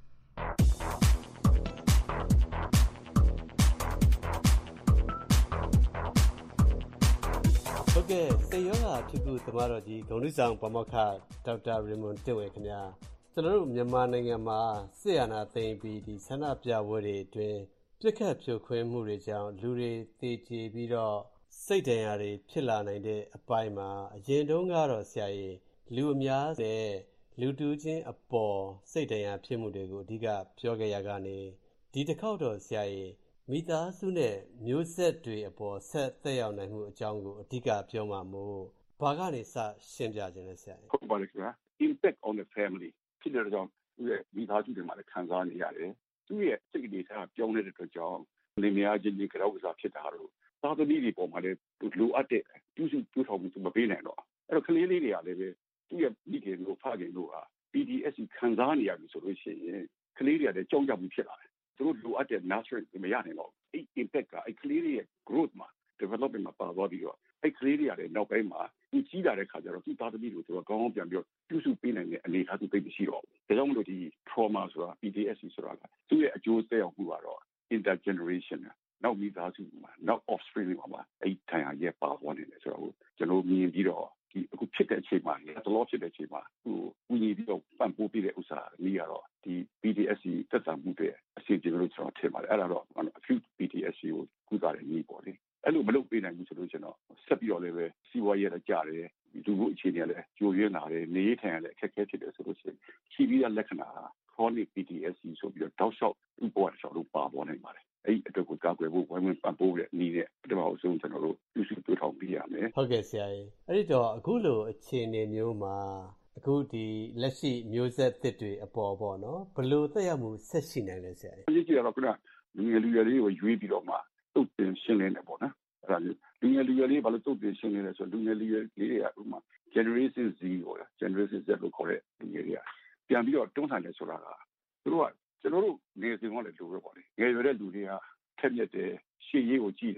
ဟုတ်ကဲ့စေယောဂအထူးကုသမားတော်ကြီးဂုဏ်ထူးဆောင်ပေါမောက္ခဒေါက်တာရေမွန်တင့်ဝေခင်ဗျာကျွန်တော်တို့မြန်မာနိုင်ငံမှာစစ်အာဏာသိမ်းပြီးဒီဆန္ဒပြပွဲတွေအတွင်းပြစ်ခတ်ဖြိုခွင်းမှုတွေကြောင့်လူတွေသေကြေပြီးတော့စိတ်ဒဏ်ရာတွေဖြစ်လာနိုင်တဲ့အပိုင်းမှာအရင်တုန်းကတော့ဆရာကြီးလူအများနဲ့လူတူချင်းအပေါ်စိတ်ဒဏ်ရာဖြစ်မှုတွေကိုအဓိကပြောခဲ့ရကနေဒီတစ်ခေါက်တော့ဆရာကြီးမိသားစုနဲ့မျိုးဆက်တွေအပေါ်ဆက်သက်ရောက်နိုင်မှုအကြောင်းကိုအဓိကပြောမှာမို့ဘာကနေစရှင်းပြခြင်းလဲဆရာကြီးဟုတ်ပါလေခင်ဗျာ impact on the family ဖြစ်တဲ့ကြောင့်သူရဲ့မိသားစုတွေမှာလည်းခံစားနေရတယ်သူရဲ့စိတ်တွေထားပြောင်းနေတဲ့အတွက်ကြောင့်နေများချင်းဒီကြောက်စားဖြစ်တာတော့သာသမီတွေပေါ်မှာလည်းလိုအပ်တဲ့ပြုစုပြုထောင်မှုမပေးနိုင်တော့အဲ့တော့ကလေးလေးတွေကလည်းပဲသူ့ရဲ့မိခင်တို့ဖခင်တို့ဟာ PTSD ခံစားနေရပြီဆိုလို့ရှိရင်ကလေးတွေကလည်းကြောက်ကြမှုဖြစ်လာတယ်သူတို့လိုအပ်တဲ့ nurturing မရနိုင်တော့အဲ့ impact ကအဲ့ကလေးတွေရဲ့ growth မှာ development မှာပါသွားပြီးတော့အဲ့ကလေးတွေကလည်းနောက်ပိုင်းမှာသူကြီးလာတဲ့ခါကျတော့သူ့သားသမီးတို့သူကကောင်းကောင်းပြန်ပြီးပြုစုပေးနိုင်တဲ့အနေအထားသူသိမရှိတော့ဘူးဒါကြောင့်မလို့ဒီ trauma ဆိုတာ PTSD ဆိုတာကသူ့ရဲ့အကျိုးသက်ရောက်မှုကတော့ intergeneration နောက်မိသားစုမှာနောက် offspring တွေမှာအဲ့ထိုင်ရရဲ့ပါဝင်နေတယ်ဆိုတော့ကျွန်တော်မြင်ပြီးတော့ဒီအခုဖြစ်တဲ့အချိန်မှာတလောဖြစ်တဲ့အချိန်မှာသူ့ကိုညီပြီးတော့ပံ့ပိုးပေးတဲ့ဥစ္စာလေးကတော့ဒီ PTSD သက်သာမှုတွေအစီအစဉ်လို့ကျွန်တော်ထင်ပါတယ်အဲ့ဒါတော့ acute PTSD ကိုကုသတဲ့နည်းပေါ့လေအဲ့လိုမလုပ်ပေးနိုင်ဘူးဆိုလို့ကျွန်တော်ဆက်ပြီးတော့လည်းပဲစီးပွားရေးလည်းကြားတယ်လူမှုအခြေအနေလည်းကြိုရင်းလာတယ်နေထိုင်ရလည်းအခက်အခဲဖြစ်တယ်ဆိုလို့ရှိရင်ရှိပြီးတဲ့လက္ခဏာ chronic PTSD ဆိုပြီးတော့တောက်လျှောက်ဥပ္ပဝါဒဆောက်လို့ပါပေါ်နိုင်ပါတယ်အဲ့ဒီအတွက်ကိုကာကွယ်ဖို့ဝိုင်းဝန်းပံ့ပိုးတဲ့နည်းနဲ့ပထမအဆုံးကျွန်တော်တို့ပြုစုပြောထောင်ပေးရမယ်ဟုတ်ကဲ့ဆရာကြီးအဲ့ဒီတော့အခုလိုအခြေအနေမျိုးမှာအခုဒီလက်ရှိမျိုးဆက်သစ်တွေအပေါ်ပေါ့နော်ဘယ်လိုသက်ရောက်မှုဆက်ရှိနိုင်လဲဆရာကြီးကြည့်ရတော့ခုနလူငယ်လေးကိုရွေးပြီးတော့မှတုတ်တင်ရှင်းလင်းတယ်ပေါ့နော်အဲ့ဒါလူငယ်လေးဘာလို့တုတ်တင်ရှင်းလင်းလဲဆိုတော့လူငယ်လေးတွေကဥမာ generation Z ပေါ့ generation Z လို့ခေါ်တဲ့လူငယ်တွေကပြန်ပြီးတော့တွန်းလှန်တယ်ဆိုတာကသူတို့ကကျွန်တော်တို့နေစဉ်ကလည်းလိုပဲပေါ့လေငယ်ရွယ်တဲ့လူတွေကထက်မြက်တယ်ရှေ့ရေးကိုကြည့်တယ်လ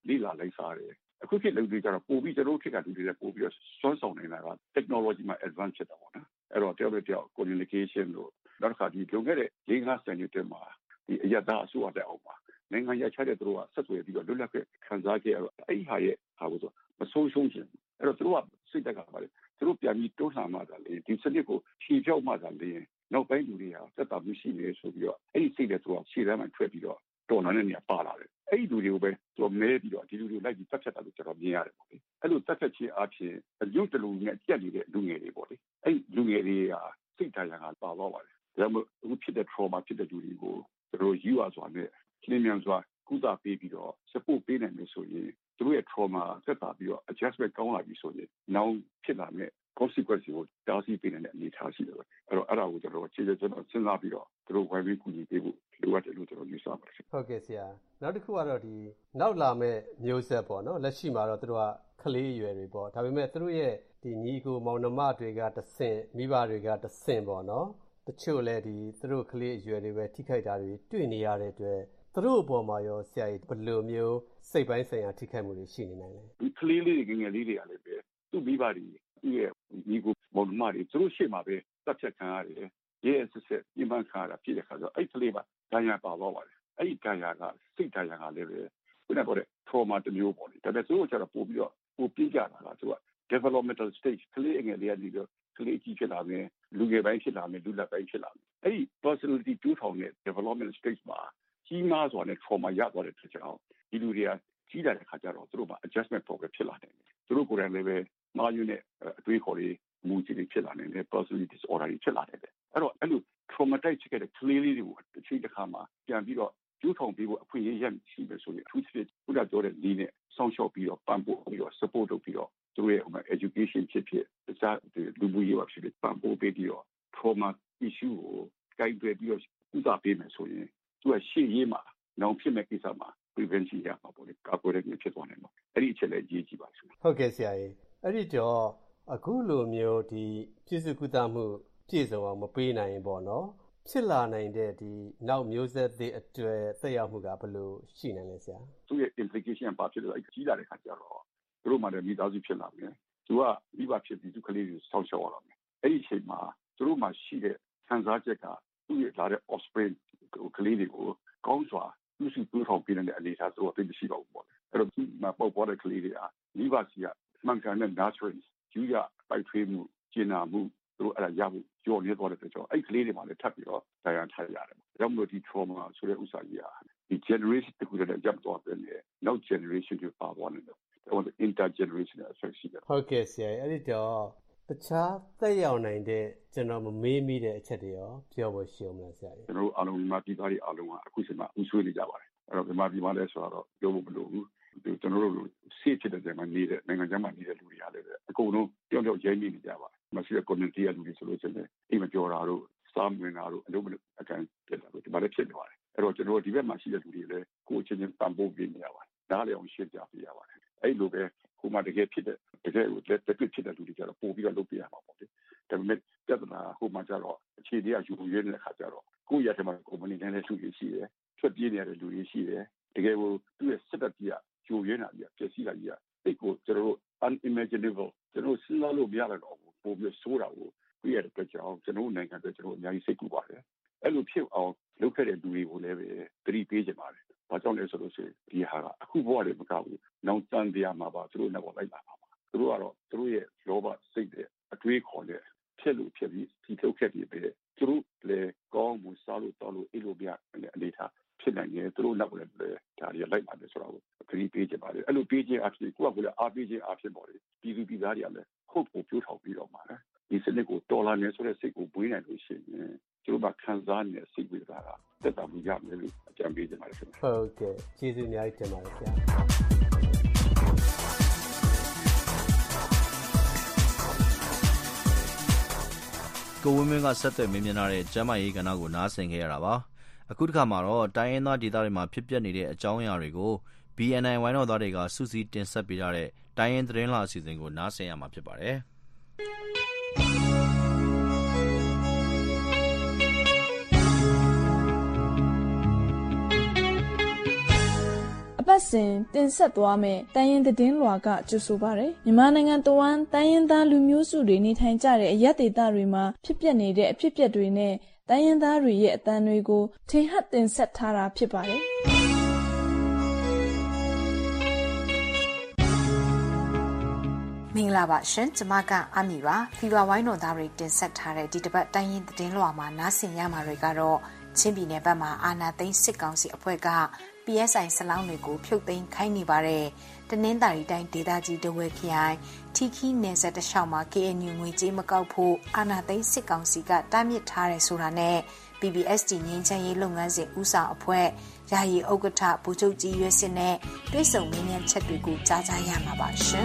လေးလာလိုက်စားတယ်အခုခေတ်လူတွေကျတော့ပို့ပြီးကျွန်တော်တို့ခေတ်ကလူတွေပို့ပြီးစွမ်းဆောင်နေတာက technology မှာ advance ဖြစ်တာပေါ့နော်အဲ့တော့တယောက်တစ်ယောက် communication လို့နောက်တစ်ခါဒီလုံခဲ့တဲ့5-6 နှစ်တက်မှာဒီအရသာအစိုးရတဲ့အောင်ပါနိုင်ငံရချတဲ့သူတို့ကဆက်သွယ်ပြီးတော့လွတ်လပ်တဲ့ခံစားချက်အဲ့ဟာရဲ့ဟာကိုဆိုမဆိုးရှုံးခြင်းအဲ့တော့သူတို့ကစိတ်တက်ကပါတယ်သူတို့ပြန်ပြီးတိုးလှန်မှသာလေဒီစနစ်ကိုဖြေပြောက်မှသာလေနောက်ပိုင်းလူတွေဟာသက်သာမှုရှိနေဆိုပြီးတော့အဲ့ဒီစိတ်တဲ့သူကရှေ့တန်းမှာထွက်ပြီးတော့တော်လာတဲ့နေရာပါလာတယ်အဲ့ဒီလူတွေကိုပဲသူမဲပြီးတော့ဒီလူတွေလိုက်ပြီးတက်ဖြတ်တာလို့ကျွန်တော်မြင်ရတယ်ပေါ့လေအဲ့လိုတက်ဖြတ်ခြင်းအပြင်အကျုပ်တလူနဲ့ကြက်နေတဲ့လူငယ်တွေပေါ့လေအဲ့လူငယ်တွေကစိတ်တရားကပါတော့ပါတယ်ဒါမှမဟုတ်ဖြစ်တဲ့ trauma ဖြစ်တဲ့လူတွေကိုသူတို့ယူအားစွာနဲ့ရှင်းမြန်စွာကုသပေးပြီးတော့ support ပေးနိုင်လို့ဆိုရင်သူတို့ရဲ့ trauma သက်သာပြီးတော့ adjustment ကောင်းလာပြီဆိုရင်နောက်ဖြစ်လာမယ့် consequence ကိုတားဆီးပေးနိုင်တဲ့အနေအထားရှိတယ်အဲ့တော့အဲ့ဒါကိုကျွန်တော်ခြေကျွန်တော်စဉ်းစားပြီးတော့သူတို့ဝိုင်းပြီးကူညီပေးဖို့လိုအပ်တယ်လို့ကျွန်တော်ယူဆပါတယ်ဟုတ်ကဲ့ဆရာနောက်တစ်ခုကတော့ဒီနောက်လာမဲ့မျိုးဆက်ပေါ့နော်လက်ရှိမှာတော့သူတို့ကကလေးအရွယ်တွေပေါ့ဒါပေမဲ့သူတို့ရဲ့ဒီညီကိုမောင်နှမတွေကတဆင့်မိဘတွေကတဆင့်ပေါ့နော်တချို့လည်းဒီသူတို့ကလေးအရွယ်တွေပဲထိခိုက်တာတွေတွေ့နေရတဲ့အတွက်သူတို့အပေါ်မှာရောဆရာကြီးဘယ်လိုမျိုးစိတ်ပိုင်းဆိုင်ရာထိခိုက်မှုတွေရှိနေနိုင်လဲဒီကလေးလေးတွေငယ်လေးတွေကလည်းပဲသူ့မိဘတွေသူ့ရဲ့ညီကိုမောင်နှမတွေသူတို့ရှေ့မှာပဲတက်ဖြတ်ခံရတယ်ရဲ့ဆက်ပြင်းပန်းခါတာဖြစ်တဲ့ခါကျတော့အဲ့ကလေးပါဒဏ်ရာပါတော့ပါတယ်အဲ့ဒီဒဏ်ရာကစိတ်ဒဏ်ရာကလည်းပဲခုနကပြောတဲ့ trauma တစ်မျိုးပေါ့လေဒါပေမဲ့သူတို့ကျတော့ပို့ပြီးတော့ပို့ပြကြတာကသူက developmental stage ကလေးငယ်လေးကနေတော့ကလေးကြီးဖြစ်လာမယ်လူငယ်ပိုင်းဖြစ်လာမယ်လူလတ်ပိုင်းဖြစ်လာမယ်အဲ့ဒီ personality တူးထောင်တဲ့ development stage မှာကြီးမားစွာနဲ့ trauma ရသွားတဲ့ဖြစ်ကြောင်းဒီလူတွေကကြီးလာတဲ့ခါကျတော့သူတို့မှာ adjustment problem ဖြစ်လာတယ်သူတို့ကိုယ်တိုင်လည်းပဲမာယူနဲ့အတွေးခေါ်လေးမူကြီးတွေဖြစ်လာနေတယ် personality disorder တွေဖြစ်လာတယ်အဲ့တော့အဲ့လို traumatize ဖြစ်တဲ့ကလေးလေးတွေကိုတစ်ချိန်တစ်ခါမှာပြန်ပြီးတော့ကျူးထောင်ပြီးဖို့အခွင့်အရေးရရှိမယ်ဆိုရင်သူစစ်ခုနပြောတဲ့ဒီနဲ့စောင့်ရှောက်ပြီးတော့ပံ့ပိုးပြီးတော့ support လုပ်ပြီးတော့သူရဲ့ education ဖြစ်တခြားလူမှုရေးဖြစ်ပံ့ပိုးပေးပြီးတော့ trauma issue ကိုကြိုက်ပြီးတော့ကုသပေးမယ်ဆိုရင်သူကရှေ့ရေးမှာနောက်ဖြစ်မဲ့ကိစ္စမှာ prevention ရမှာပေါ့လေကာကွယ်ရေးဖြစ်သွားနိုင်မှာအဲ့ဒီအချက်လည်းအရေးကြီးပါရှင်ဟုတ်ကဲ့ဆရာကြီးအဲ့ဒီတော့အခုလိုမျိုးဒီပြည့်စုံကုသမှုပြည့်စုံအောင်မပေးနိုင်ရင်ပေါ့နော်ဖြစ်လာနိုင်တဲ့ဒီနောက်မျိုးဆက်သစ်အတွေ့သက်ရောက်မှုကဘယ်လိုရှိနိုင်လဲဆရာသူရဲ့ implication ပါဖြစ်လို့အဲ့ကြီးလာတဲ့ခါကျတော့သူတို့မှလည်းမိသားစုဖြစ်လာမယ်သူကမိဘဖြစ်ပြီးသူကလေးကိုစောင့်ရှောက်ရအောင်အဲ့ဒီအချိန်မှာသူတို့မှရှိတဲ့ခံစားချက်ကသူ့ရဲ့လာတဲ့ offspring ကလေးတွေကိုကောင်းစွာသူ့စီပူထောင်ပြနေတဲ့အနေအထားသူကသိမရှိတော့ဘူးပေါ့အဲ့တော့ဒီမှာပေါ်ပေါ်တဲ့ကလေးတွေကမိဘစီကမှန်ကန်တဲ့ nurturing ယူရပိုက်ထွေးမှုကျင်နာမှုသူတို့အဲ့ဒါရဖို့ကြော်နေသွားတဲ့အတွက်ကြောင့်အဲ့ကလေးတွေမှလည်းထပ်ပြီးတော့တရားထားရတယ်။ဒါမှမဟုတ်ဒီ trauma ဆိုတဲ့ဥစ္စာကြီးဟာဒီ generation တခုတည်းနဲ့ရပ်သွားတယ်လေ။နောက် generation တွေပါသွားတယ်။ဒါက intergenerational effect ရှိတယ်။ဟုတ်ကဲ့ဆရာအဲ့ဒီတော့တခြားသက်ရောက်နိုင်တဲ့ကျွန်တော်မမေးမိတဲ့အချက်တွေရောပြောဖို့ရှိအောင်လားဆရာ။ကျွန်တော်တို့အားလုံးမြန်မာပြည်သားတွေအားလုံးကအခုချိန်မှာဥဆွေးနေကြပါတယ်။အဲ့တော့မြန်မာပြည်မှာလည်းဆိုတော့ပြောဖို့မလိုဘူး။ကျွန်တော်တို့ဆေးဖြစ်တဲ့နေရာမှာနေတဲ့နိုင်ငံခြားမှာနေတဲ့လူတွေအားလည်းအကုန်လုံးပြောင်းပြောင်းရဲနေကြပါမရှိတဲ့ community အလူတွေဆိုလို့ရှိရင်အိမ်မပြောတာတို့စားမဝင်တာတို့အလုပ်အကန်ပြတ်တာတို့ဒီမှာလည်းဖြစ်နေပါတယ်အဲ့တော့ကျွန်တော်ဒီဘက်မှာရှိတဲ့လူတွေလည်းကိုယ်ချင်းချင်းပံ့ပိုးပေးနေရပါတယ်ဒါလည်းအောင်ရှင်းပြပေးရပါတယ်အဲ့လိုပဲခုမှတကယ်ဖြစ်တဲ့တကယ်ကိုလက်တွေ့ဖြစ်တဲ့လူတွေကြတော့ပို့ပြီးတော့လုပ်ပြရမှာပေါ့လေဒါပေမဲ့ပြဿနာဟိုမှာကြတော့အခြေတွေကယူရင်းတဲ့ခါကြတော့ကိုယ့်ရတဲ့မှာ company နဲ့လည်းလူတွေရှိတယ်ထွက်ပြေးနေတဲ့လူတွေရှိတယ်တကယ်ကိုသူ့ရဲ့စက်တက်ကြီးကယူရင်းတာကြီးပြည့်စည်တာကြီးကအဲ့ကိုကျွန်တော်တို့ unimaginable ကျွန်တော်စဉ်းစားလို့မရတော့ဘူးပို့ပြီးဆိုတာကိုပြရတဲ့ကြောင်ကျွန်တော်နိုင်ငံအတွက်ကျွန်တော်အများကြီးစိတ်ကူပါတယ်အဲ့လိုဖြစ်အောင်လုပ်ခဲ့တဲ့လူတွေကိုလည်းပဲသတိပေးကြပါတယ်ဘာကြောင့်လဲဆိုလို့ရှိရင်ဒီဟာကအခုဘဝတွေမကဘူးနောက်တန်တရားမှာပါသူတို့နဲ့ပေါ်လိုက်လာပါမှာသူတို့ကတော့သူတို့ရဲ့လောဘစိတ်တဲ့အတွေးခေါ်တဲ့ဖြစ်လို့ဖြစ်ပြီးဒီထုတ်ခဲ့ပြီးပဲသူတို့လည်းကောင်းမှုစားလို့တောင်းလို့အဲ့လိုပြအနေထားဖြစ်နိုင်တယ်သူတို့နောက်လည်းဒါတွေလိုက်လာတယ်ဆိုတော့သတိပေးကြပါတယ်အဲ့လိုပေးခြင်းအဖြစ်ကိုကလည်းအားပေးခြင်းအဖြစ်ပေါ့လေပြည်သူပြည်သားတွေကလည်းဟုတ်ကိုပြောထောက်ပြီးတော့မှာဒီစနစ်ကိုတော်လာနေဆိုတဲ့စိတ်ကိုပွေးနိုင်လို့ရှိရင်ကျတို့ကခံစားနေတဲ့စိတ်ဝေဒနာကတက်တာမှုရမယ်လို့အကြံပေးကြပါတယ်ခင်ဗျဟုတ်ကဲ့ကျေးဇူးအများကြီးတင်ပါတယ်ဆရာကိုဝင်းမင်းကဆက်သွယ်မင်းမြင်လာတဲ့ကျမ်းမာရေးကဏ္ဍကိုနားဆင်ခဲ့ရတာပါအခုတစ်ခါမှာတော့တိုင်းရင်းသားဒေသတွေမှာဖြစ်ပျက်နေတဲ့အကြောင်းအရာတွေကို BNI ဝိုင်းတော်သားတွေကစုစည်းတင်ဆက်ပေးထားတဲ့တိုင်းရင်းသတင်းလာအစီအစဉ်ကိုနားဆင်ရမှာဖြစ်ပါတယ်အပတ်တက်ဆင်တင်ဆက်သွားမယ်တိုင်းရင်းသတင်းလွှာကကြိုဆိုပါရယ်မြန်မာနိုင်ငံတဝန်းတိုင်းရင်းသားလူမျိုးစုတွေနေထိုင်ကြတဲ့အရပ်ဒေသတွေမှာဖြစ်ပျက်နေတဲ့အဖြစ်အပျက်တွေနဲ့တိုင်းရင်းသားတွေရဲ့အသံတွေကိုထင်ဟပ်တင်ဆက်ထားတာဖြစ်ပါတယ်မင်္ဂလာပါရှင်ကျမကအမီပါဖီဗာဝိုင်းတော်သားတွေတင်ဆက်ထားတဲ့ဒီတစ်ပတ်တိုင်းရင်းသတင်းလွှာမှာနားဆင်ရမှာတွေကတော့ချင်းပြည်နယ်ဘက်မှာအာဏာသိမ်းစစ်ကောင်စီအဖွဲ့က PSI စလောင်းတွေကိုဖြုတ်သိမ်းခိုင်းနေပါတယ်တနင်္သာရီတိုင်းဒေသကြီးတဝဲခရိုင်ထီခီနယ်စပ်တစ်လျှောက်မှာ KNU ငွေကြေးမကောက်ဖို့အာဏာသိမ်းစစ်ကောင်စီကတားမြစ်ထားတယ်ဆိုတာနဲ့ PPST ငြိမ်းချမ်းရေးလုပ်ငန်းစဉ်ဦးဆောင်အဖွဲ့ယာယီဥက္ကဋ္ဌဗိုလ်ချုပ်ကြီးရွက်စစ်နဲ့တွဲဆုံမင်းမြန်ချက်တွေကိုကြားကြရမှာပါရှင်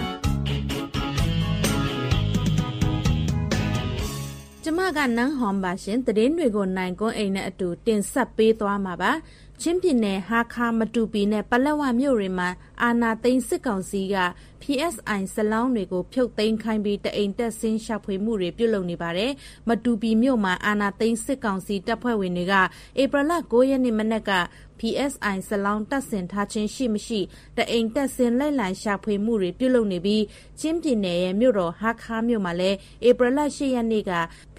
ကျမကနန်းဟွန်ပါရှင်သတင်းတွေကိုနိုင်ကွန်းအိမ်နဲ့အတူတင်ဆက်ပေးသွားမှာပါချင်းပြည်နယ်ဟာခါမတူပီနဲ့ပလက်ဝမြို့တွေမှာအာဏာသိမ်းစစ်ကောင်စီက PSI စလောင်းတွေကိုဖြုတ်သိမ်းခိုင်းပြီးတအိမ်တက်ဆင်းရှာဖွေမှုတွေပြုလုပ်နေပါတယ်။မတူပီမြို့မှာအာဏာသိမ်းစစ်ကောင်စီတပ်ဖွဲ့ဝင်တွေကဧပြီလ9ရက်နေ့မနက်က PSI စလောင်းတပ်ဆင်ထားခြင်းရှိမရှိတအိမ်တက်ဆင်းလိုက်လံရှာဖွေမှုတွေပြုလုပ်နေပြီးချင်းပြည်နယ်ရဲ့မြို့တော်ဟာခါမြို့မှာလည်းဧပြီလ10ရက်နေ့က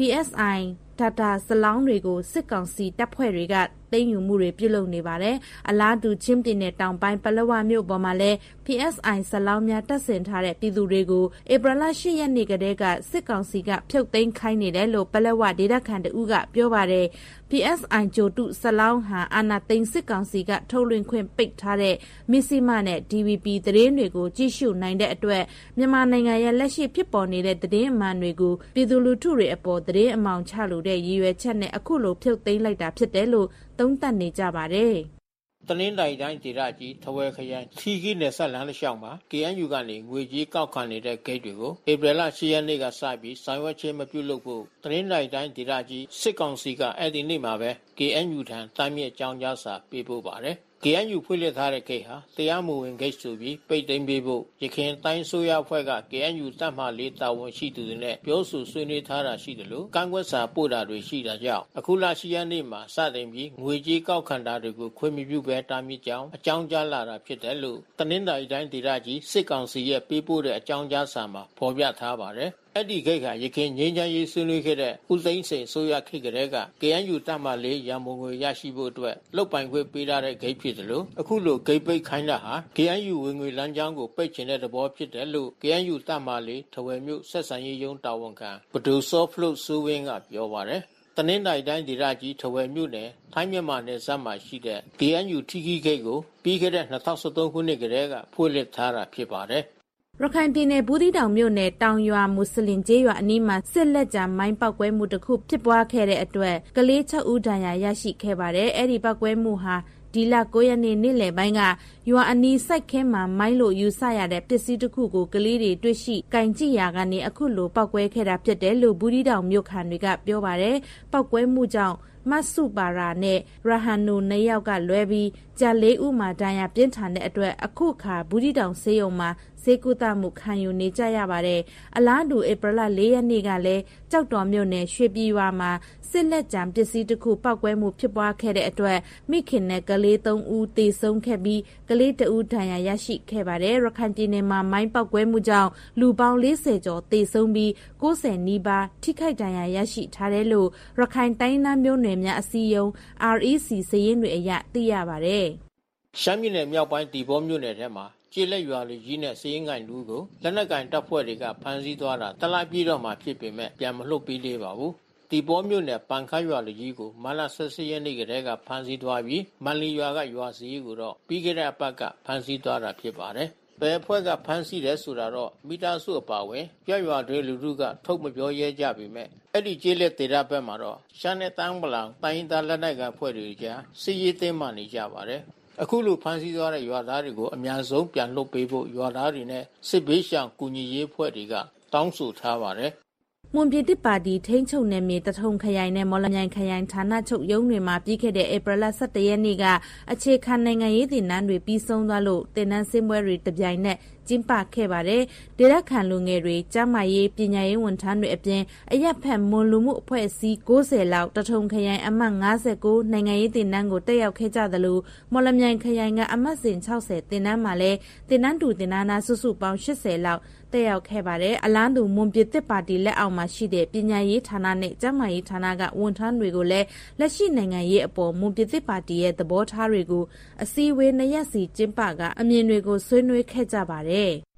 PSI Tata စလောင်းတွေကိုစစ်ကောင်စီတပ်ဖွဲ့တွေကသိမ်းယူမှုတွေပြုလုပ်နေပါတယ်။အလားတူချင်းပြည်နယ်တောင်ပိုင်းပလက်ဝမြို့ပေါ်မှာလည်း PSI စလောင်းများတပ်ဆင်ထားတဲ့ပြည်သူတွေကိုဧပြီလ10ရက်နေ့ကတည်းကစစ်ကောင်စီကဖြုတ်သိမ်းခိုင်းနေတယ်လို့ပလက်ဝဒေသခံတဦးကပြောပါတယ်။ PSI ဂျိုတုစလောင်းဟာအာဏာသိမ်းစစ်ကောင်စီကထုတ်လွှင့်ခွင့်ပိတ်ထားတဲ့မစ္စည်းမနဲ့ DVB သတင်းတွေကိုကြည့်ရှုနိုင်တဲ့အတွက်မြန်မာနိုင်ငံရဲ့လက်ရှိဖြစ်ပေါ်နေတဲ့သတင်းအမှန်တွေကိုပြည်သူလူထုတွေအပေါ်သတင်းအမှောင်ချလို့တဲ့ရည်ရွယ်ချက်နဲ့အခုလိုဖြုတ်သိမ်းလိုက်တာဖြစ်တယ်လို့သုံးသပ်နေကြပါတယ်။တနင်္သာရီတိုင်းဒေသကြီးထဝယ်ခရိုင်ထီခီနယ်ဆက်လမ်းတစ်လျှောက်မှာ KNU ကနေငွေကြေးကောက်ခံနေတဲ့ဂိတ်တွေကိုဧပြီလ10ရက်နေ့ကစပြီးဆောင်ရွက်ခြင်းမပြုလုပ်ဖို့တနင်္သာရီတိုင်းဒေသကြီးစစ်ကောင်စီကအဲ့ဒီနေ့မှာပဲ KNU ထံတားမြစ်ကြောင်းကြားစာပေးပို့ပါတယ်။ KNU ဖွင့်လှစ်ထားတဲ့ဂိတ်ဟာတရားမဝင်ဂိတ်ဆိုပြီးပိတ်သိမ်းပေးဖို့ရခိုင်တိုင်းဆိုရအဖွဲ့က KNU တပ်မှ4တာဝန်ရှိသူတွေနဲ့ပြောဆိုဆွေးနွေးထားတာရှိတယ်လို့ကန့်ကွက်စာပို့တာတွေရှိတာကြောင့်အခုလ10ရက်နေ့မှာစတင်ပြီးငွေကြေးကောက်ခံတာတွေကိုခွင့်မပြုဘဲတားမြစ်ကြောင်းအကြောင်းကြားလာတာဖြစ်တယ်လို့တနင်္သာရီတိုင်းဒေသကြီးစစ်ကောင်စီရဲ့ပေးပို့တဲ့အကြောင်းကြားစာမှာဖော်ပြထားပါတယ်။အဲ့ဒီဂိတ်ကရခိုင်ငြိမ်းချမ်းရေးဆွေးနွေးခဲ့တဲ့ဦးသိန်းစိန်ဆိုရခိတ်ကလေးက KNU တပ်မှ4ရန်ပုံငွေရရှိဖို့အတွက်လုတ်ပိုင်ခွင့်ပေးထားတဲ့ဂိတ်ဖြစ်တယ်လို့အခုလိုဂိတ်ပိတ်ခိုင်းတာဟာ KNU ဝင်ငွေလမ်းကြောင်းကိုပိတ်ချင်တဲ့သဘောဖြစ်တယ်လို့ KNU တပ်မှ4ထဝယ်မြို့ဆက်ဆံရေးရုံးတာဝန်ခံဘဒူစောဖလုတ်စိုးဝင်းကပြောပါတယ်တနင်္သာရီတိုင်းဒေသကြီးထဝယ်မြို့နယ်ထိုင်းမြန်မာနယ်စပ်မှာရှိတဲ့ KNU ထီခီဂိတ်ကိုပြီးခဲ့တဲ့2013ခုနှစ်ကတည်းကဖွင့်လှစ်ထားတာဖြစ်ပါတယ်ရခိုင်ပြည်နယ်ဘူးသီးတောင်မြို့နယ်တောင်ရွာမွတ်စလင်ကျေးရွာအနီးမှာစစ်လက်ကျန်မိုင်းပောက်ကွဲမှုတစ်ခုဖြစ်ပွားခဲ့တဲ့အတွက်ကလေး6ဦးဒဏ်ရာရရှိခဲ့ပါတယ်။အဲ့ဒီပောက်ကွဲမှုဟာဒီလ9ရက်နေ့နေ့လယ်ပိုင်းကရွာအနီးစိုက်ခင်းမှာမိုင်းလို့ယူဆရတဲ့ပစ္စည်းတစ်ခုကိုကလေးတွေတွေ့ရှိကင်ကြည့်ရာကနေအခုလိုပောက်ကွဲခဲ့တာဖြစ်တယ်လို့ဘူးသီးတောင်မြို့ခံတွေကပြောပါတယ်။ပောက်ကွဲမှုကြောင့်မဆုပါရာနဲ့ရဟန်နို2ယောက်ကလွဲပြီးကြက်4ဦးမှာဒဏ်ရာပြင်းထန်တဲ့အတွက်အခုခါဘူးသီးတောင်ဆေးရုံမှာဆေးကုသမှုခံယူနေကြရပါတယ်။အလားတူဧပြီလ4ရက်နေ့ကလည်းကြောက်တော်မြို့နယ်ရွှေပြည်ရွာမှာစစ်လက်ကျန်ပစ္စည်းတစ်ခုပောက်ကွဲမှုဖြစ်ပွားခဲ့တဲ့အတွက်မိခင်နဲ့ကလေး3ဦးသေဆုံးခဲ့ပြီးကလေး2ဦးဒဏ်ရာရရှိခဲ့ပါတယ်။ရခိုင်ပြည်နယ်မှာမိုင်းပောက်ကွဲမှုကြောင့်လူပေါင်း40ကျော်သေဆုံးပြီး90နီးပါးထိခိုက်ဒဏ်ရာရရှိထားတယ်လို့ရခိုင်တိုင်းသားမျိုးနွယ်များအစည်းအရုံး REC စာရင်းတွေအရသိရပါတယ်။ရှမ်းပြည်နယ်မြောက်ပိုင်းဒီဘောမြို့နယ်ထဲမှာကျေးလက်ရွာလူကြီးနဲ့စည်ရင်ကိုင်လူကိုလက်နက်ကင်တပ်ဖွဲ့တွေကဖမ်းဆီးသွားတာတလပြည့်တော့မှဖြစ်ပေမဲ့ပြန်မလွတ်ပေးသေးပါဘူး။ဒီဘောမြို့နယ်ပန်ခါရွာလူကြီးကိုမလ14ရက်နေ့ကတည်းကဖမ်းဆီးသွားပြီးမန်လီရွာကရွာစည်ကိုတော့ပြီးခဲ့တဲ့အပတ်ကဖမ်းဆီးသွားတာဖြစ်ပါတယ်။ဘယ်အဖွဲ့ကဖမ်းဆီးတယ်ဆိုတာတော့မိသားစုအပါဝင်ရွာတွင်လူထုကထုတ်မပြောရဲကြပေမဲ့အဲ့ဒီကျေးလက်ဒေသဘက်မှာတော့ရှမ်းနဲ့တန်းပလောင်တိုင်းသားလက်နက်ကဖွဲ့တွေကြားစစ်ရေးတင်းမာနေကြပါတယ်။အခုလိုဖမ်းဆီးသွားတဲ့ရွာသားတွေကိုအများဆုံးပြန်လွှတ်ပေးဖို့ရွာသားတွေနဲ့စစ်ဘေးရှောင်ကူညီရေးဖွဲ့တွေကတောင်းဆိုထားပါတယ်မမွန်ပြည်သစ်ပါတီထိန်းချုပ်နယ်မြေတထုံခရိုင်နဲ့မော်လမြိုင်ခရိုင်ဌာနချုပ်ရုံးတွေမှာပြီးခဲ့တဲ့ဧပြီလ17ရက်နေ့ကအခြေခံနိုင်ငံရေးသင်တန်းတွေပြီးဆုံးသွားလို့သင်တန်းဆင်းပွဲတွေတပြိုင်နက်ကျင်းပခဲ့ပါတယ်။ဒေသခံလူငယ်တွေကျန်းမာရေးပညာရေးဝန်ထမ်းတွေအပြင်အရက်ဖက်မွန်လူမှုအဖွဲ့အစည်း90လောက်တထုံခရိုင်အမှတ်59နိုင်ငံရေးသင်တန်းကိုတက်ရောက်ခဲ့ကြသလိုမော်လမြိုင်ခရိုင်ကအမှတ်စဉ်60သင်တန်းမှာလည်းသင်တန်းတူသင်တန်းသားစုစုပေါင်း80လောက်တက်ရောက်ခဲ့ပါတယ်။အလားတူမွန်ပြည်သစ်ပါတီလက်အောက်မှာရှိတဲ့ပညာရေးဌာနနဲ့ကျန်းမာရေးဌာနကဝန်ထမ်းတွေကိုလည်းလက်ရှိနိုင်ငံရေးအပေါ်မွန်ပြည်သစ်ပါတီရဲ့သဘောထားတွေကိုအစည်းအဝေး2ရက်စီကျင်းပကအမြင်တွေကိုဆွေးနွေးခဲ့ကြပါတယ်။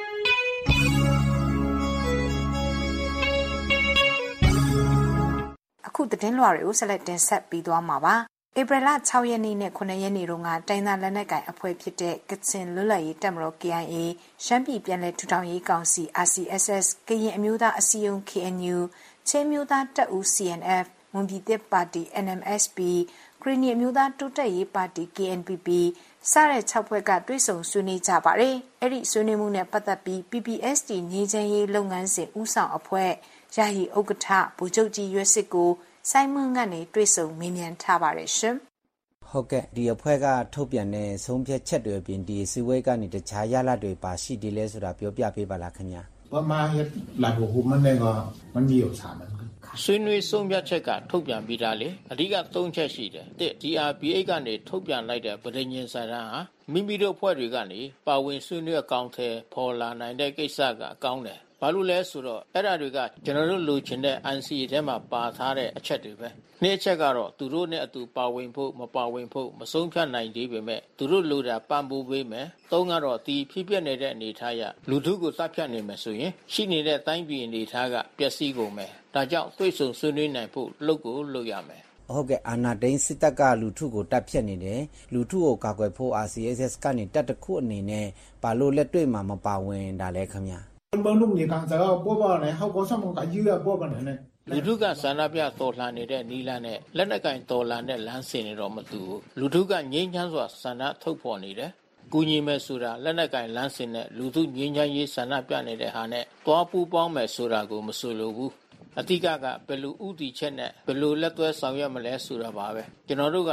အခုသတင်းလွှာတွေကိုဆက်လက်တင်ဆက်ပြီးသွားမှာပါ။ဧပြီလ6ရက်နေ့နဲ့9ရက်နေ့တုန်းကတိုင်းသားလက်နက်ကိုင်အဖွဲ့ဖြစ်တဲ့ကချင်လွတ်လပ်ရေးတပ်မတော် KIA ရှမ်းပြည်ပြည်နယ်ထူထောင်ရေးကောင်စီ RCSS ကရင်အမျိုးသားအစည်းအရုံး KNU ချင်းမျိုးသားတပ်ဦး CNF မွန်ပြည်သစ်ပါတီ NMSP ကရင်နီအမျိုးသားတိုးတက်ရေးပါတီ KNPP စတဲ့6ဖွဲ့ကတွဲဆုံဆွေးနွေးကြပါတယ်။အဲ့ဒီဆွေးနွေးမှုနဲ့ပတ်သက်ပြီး PPST ငြိမ်းချမ်းရေးလုပ်ငန်းစဉ်ဦးဆောင်အဖွဲ့ယာယီဥက္ကဋ္ဌဗိုလ်ချုပ်ကြီးရွက်စစ်ကိုစိုင်းမွန်းကနေတွဲဆုံမေးမြန်းထားပါတယ်ရှင်။ဟုတ်ကဲ့ဒီအဖွဲ့ကထုတ်ပြန်တဲ့ဆုံးဖြတ်ချက်တွေအပြင်ဒီစည်းဝေးကနေတခြားရလဒ်တွေပါရှိတယ်လဲဆိုတာပြောပြပေးပါလားခင်ဗျာ။ဘာမှလာဖို့မနဲ့ကမမျိုးစားမယ်ဆွေးနွေးဆုံးဖြတ်ချက်ကထုတ်ပြန်ပြီးသားလေအဓိက3ချက်ရှိတယ်တစ် DRPA ကနေထုတ်ပြန်လိုက်တဲ့ပဋိညာဉ်စာတမ်းဟာမိမိတို့ဖွဲ့တွေကနေပါဝင်ဆွေးနွေးအကောင့်ထဲပေါ်လာနိုင်တဲ့ကိစ္စကအကောင်းတယ်ဘာလို့လဲဆိုတော့အဲ့ဒါတွေကကျွန်တော်တို့လိုချင်တဲ့ NCA ထဲမှာပါထားတဲ့အချက်တွေပဲနေ့အချက်ကတော့သူတို့နဲ့အတူပါဝင်ဖို့မပါဝင်ဖို့မဆုံးဖြတ်နိုင်သေးပေမဲ့သူတို့လိုတာပံ့ပိုးပေးမယ်သုံးကတော့ဒီဖြစ်ပျက်နေတဲ့အနေထားရလူထုကိုသတ်ဖြတ်နေမယ်ဆိုရင်ရှိနေတဲ့တိုင်းပြည်အနေထားကပျက်စီးကုန်မယ်ဒါကြောင့်တွေ့ဆုံဆွေးနွေးနိုင်ဖို့လုပ်ရမယ်ဟုတ်ကဲ့အာနာဒိန်းစစ်တပ်ကလူထုကိုတပ်ဖြတ်နေတယ်လူထုကိုကာကွယ်ဖို့ RCSS ကနေတပ်တစ်ခုအနေနဲ့ပါလို့လက်တွေ့မှာမပါဝင်တာလဲခင်ဗျာဘာလို့နေကန်စားပေါ်ပါလဲဟောကောဆောင်ကယူရပေါ်ပါနဲ့လူထုကဆန္ဒပြတော်လှန်နေတဲ့နီလာနဲ့လက်နက်ကင်တော်လှန်တဲ့လမ်းစဉ်တွေတော့မတူဘူးလူထုကငြိမ်းချမ်းစွာဆန္ဒထုတ်ဖော်နေတယ်ကူညီမယ်ဆိုတာလက်နက်ကင်လမ်းစဉ်နဲ့လူထုငြိမ်းချမ်းရေးဆန္ဒပြနေတဲ့ဟာနဲ့တွားပူးပေါင်းမယ်ဆိုတာကိုမဆိုလိုဘူးအတိကကဘယ်လိုဥတီချက်နဲ့ဘယ်လိုလက်သွဲဆောင်ရွက်မလဲဆိုတာပါပဲကျွန်တော်တို့က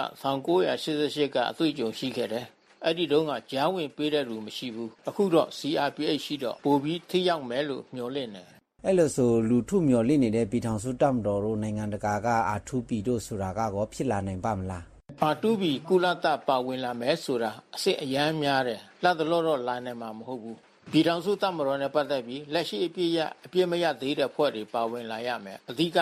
1988ကအတွေ့အကြုံရှိခဲ့တယ်အဲ့ဒီတုန်းကကြားဝင်ပေးတဲ့လူမရှိဘူးအခုတော့ CRPH ရှိတော့ပိုပြီးထိရောက်မယ်လို့မျှော်လင့်တယ်အဲ့လိုဆိုလူထုမျှော်လင့်နေတဲ့ပြည်ထောင်စုတပ်မတော်တို့နိုင်ငံတကာကအာထူပီတို့ဆိုတာကောဖြစ်လာနိုင်ပါမလားအာထူပီကုလတပ်ပါဝင်လာမယ်ဆိုတာအစစ်အယမ်းများတယ်လက်တလောတော့လာနိုင်မှာမဟုတ်ဘူးပြည်ထောင်စုတပ်မတော်နဲ့ပတ်သက်ပြီးလက်ရှိအပြည့်မရသေးတဲ့ဖွဲ့တွေပါဝင်လာရမယ်အဓိက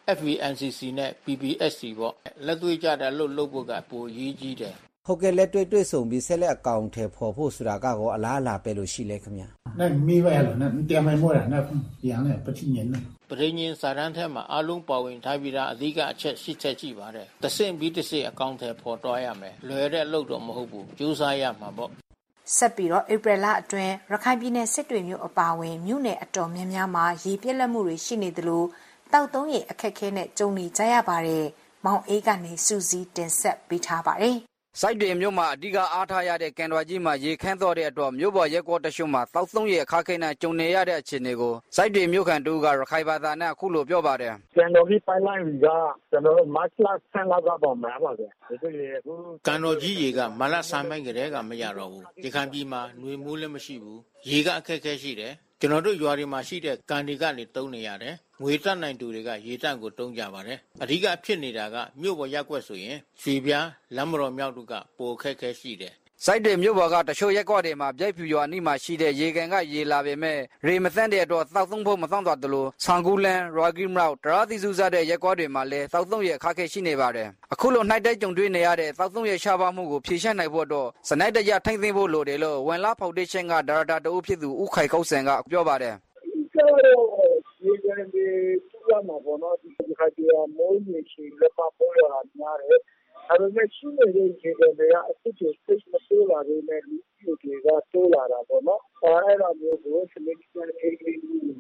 FVNCC နဲ့ PPSC ပေါ့လက်တွေ့ကြတဲ့လုပ်ဖို့ကပိုရေးကြီးတယ်ဟုတ်ကဲ့လက်တွေ့ဆုံပြီးဆက်လက်အကောင့်ထဲပေါ်ဖို့ဆိုတာကောအလားအလာပဲလို့ရှိလဲခင်ဗျာနဲ့မိပဲလို့နဲ့တရားမမို့တာနဲ့ပြန်လဲပဋိညာဉ်နဲ့ပဋိညာဉ်စာတမ်းထဲမှာအလုံးပါဝင်ထားပြီးသားအဓိကအချက်ရှိချက်ရှိပါတယ်တစ်ဆင့်ပြီးတစ်ဆင့်အကောင့်ထဲပေါ်တွားရမယ်လွယ်တဲ့အလုပ်တော့မဟုတ်ဘူးကြိုးစားရမှာပေါ့ဆက်ပြီးတော့ဧပြီလအတွင်းရခိုင်ပြည်နယ်စစ်တွေမြို့အပါအဝင်မြို့နယ်အတော်များများမှာရေပြက်လက်မှုတွေရှိနေသလိုတောက်သုံးရေအခက်ခဲနဲ့ကြုံနေကြရပါတယ်။မောင်အေးကနေစူးစီးတင်ဆက်ပေးထားပါတယ်။စိုက်တွေမြို့မှာအဓိကအားထားရတဲ့ကန်တော်ကြီးမှာရေခမ်းတော့တဲ့အတွက်မြို့ပေါ်ရက်ကွက်တရှုံမှာတောက်သုံးရေအခက်ခဲနဲ့ကြုံနေရတဲ့အခြေအနေကိုစိုက်တွေမြို့ခံတို့ကရခိုင်ဘာသာနဲ့အခုလိုပြောပါတယ်။ကန်တော်ကြီးပိုင်လိုင်းကကျွန်တော်တို့မတ်လဆန်းလောက်ကပေါ်မှာပါဗျ။ဒီလိုအခုကန်တော်ကြီးရေကမလဆန်းပိုင်းကလေးကမရတော့ဘူး။ဒီခံပြည်မှာຫນွေမိုးလည်းမရှိဘူး။ရေကအခက်ခဲရှိတယ်။ကျွန်တော်တို့ရွာတွေမှာရှိတဲ့ကန်တွေကနေတုံးနေရတယ်။ငွေတက်နိုင်သူတွေကရေတန့်ကိုတုံးကြပါတယ်။အဓိကဖြစ်နေတာကမြို့ပေါ်ရက်ကွက်ဆိုရင်ရွှေပြားလမ်းမတော်မြောက်တို့ကပိုခက်ခဲရှိတယ်စိုက်တွေမြို့ပေါ်ကတချို့ရက်ကွက်တွေမှာပြိုက်ဖြူရွာအနီးမှာရှိတဲ့ရေကန်ကရေလာပေမဲ့ရေမသန့်တဲ့အတွက်သောက်သုံးဖို့မသန့်သွားသလိုဆန်ကူလန်ရော်ဂီမောက်တရာသီစုစားတဲ့ရက်ကွက်တွေမှာလည်းသောက်သုံးရအခက်အခဲရှိနေပါတယ်အခုလိုနှိုက်တိုက်ကြုံတွေ့နေရတဲ့သောက်သုံးရရှားပါမှုကိုဖြေရှင်းနိုင်ဖို့တော့စနိုက်တရထိမ့်သိမ်းဖို့လိုတယ်လို့ဝန်လာဖောင်ဒေးရှင်းကဒါရိုက်တာတဦးဖြစ်သူဦးခိုင်ကောက်စံကပြောပါတယ်ရေကန်တွေတူလာမှာပေါ့နော်ဒီခါကျမိုးရေချီလက်မပေါ်ရတာများတယ်အဲ့ဒါနဲ့ရှိနေတဲ့ခြေတွေကအစ်စ်တွေစိတ်မဆိုးလာသေးတဲ့လူတွေကတိုးလာတာပေါ့နော်အဲ့ဒါမျိုးကိုစနစ်ကျန်အေးအေးလေး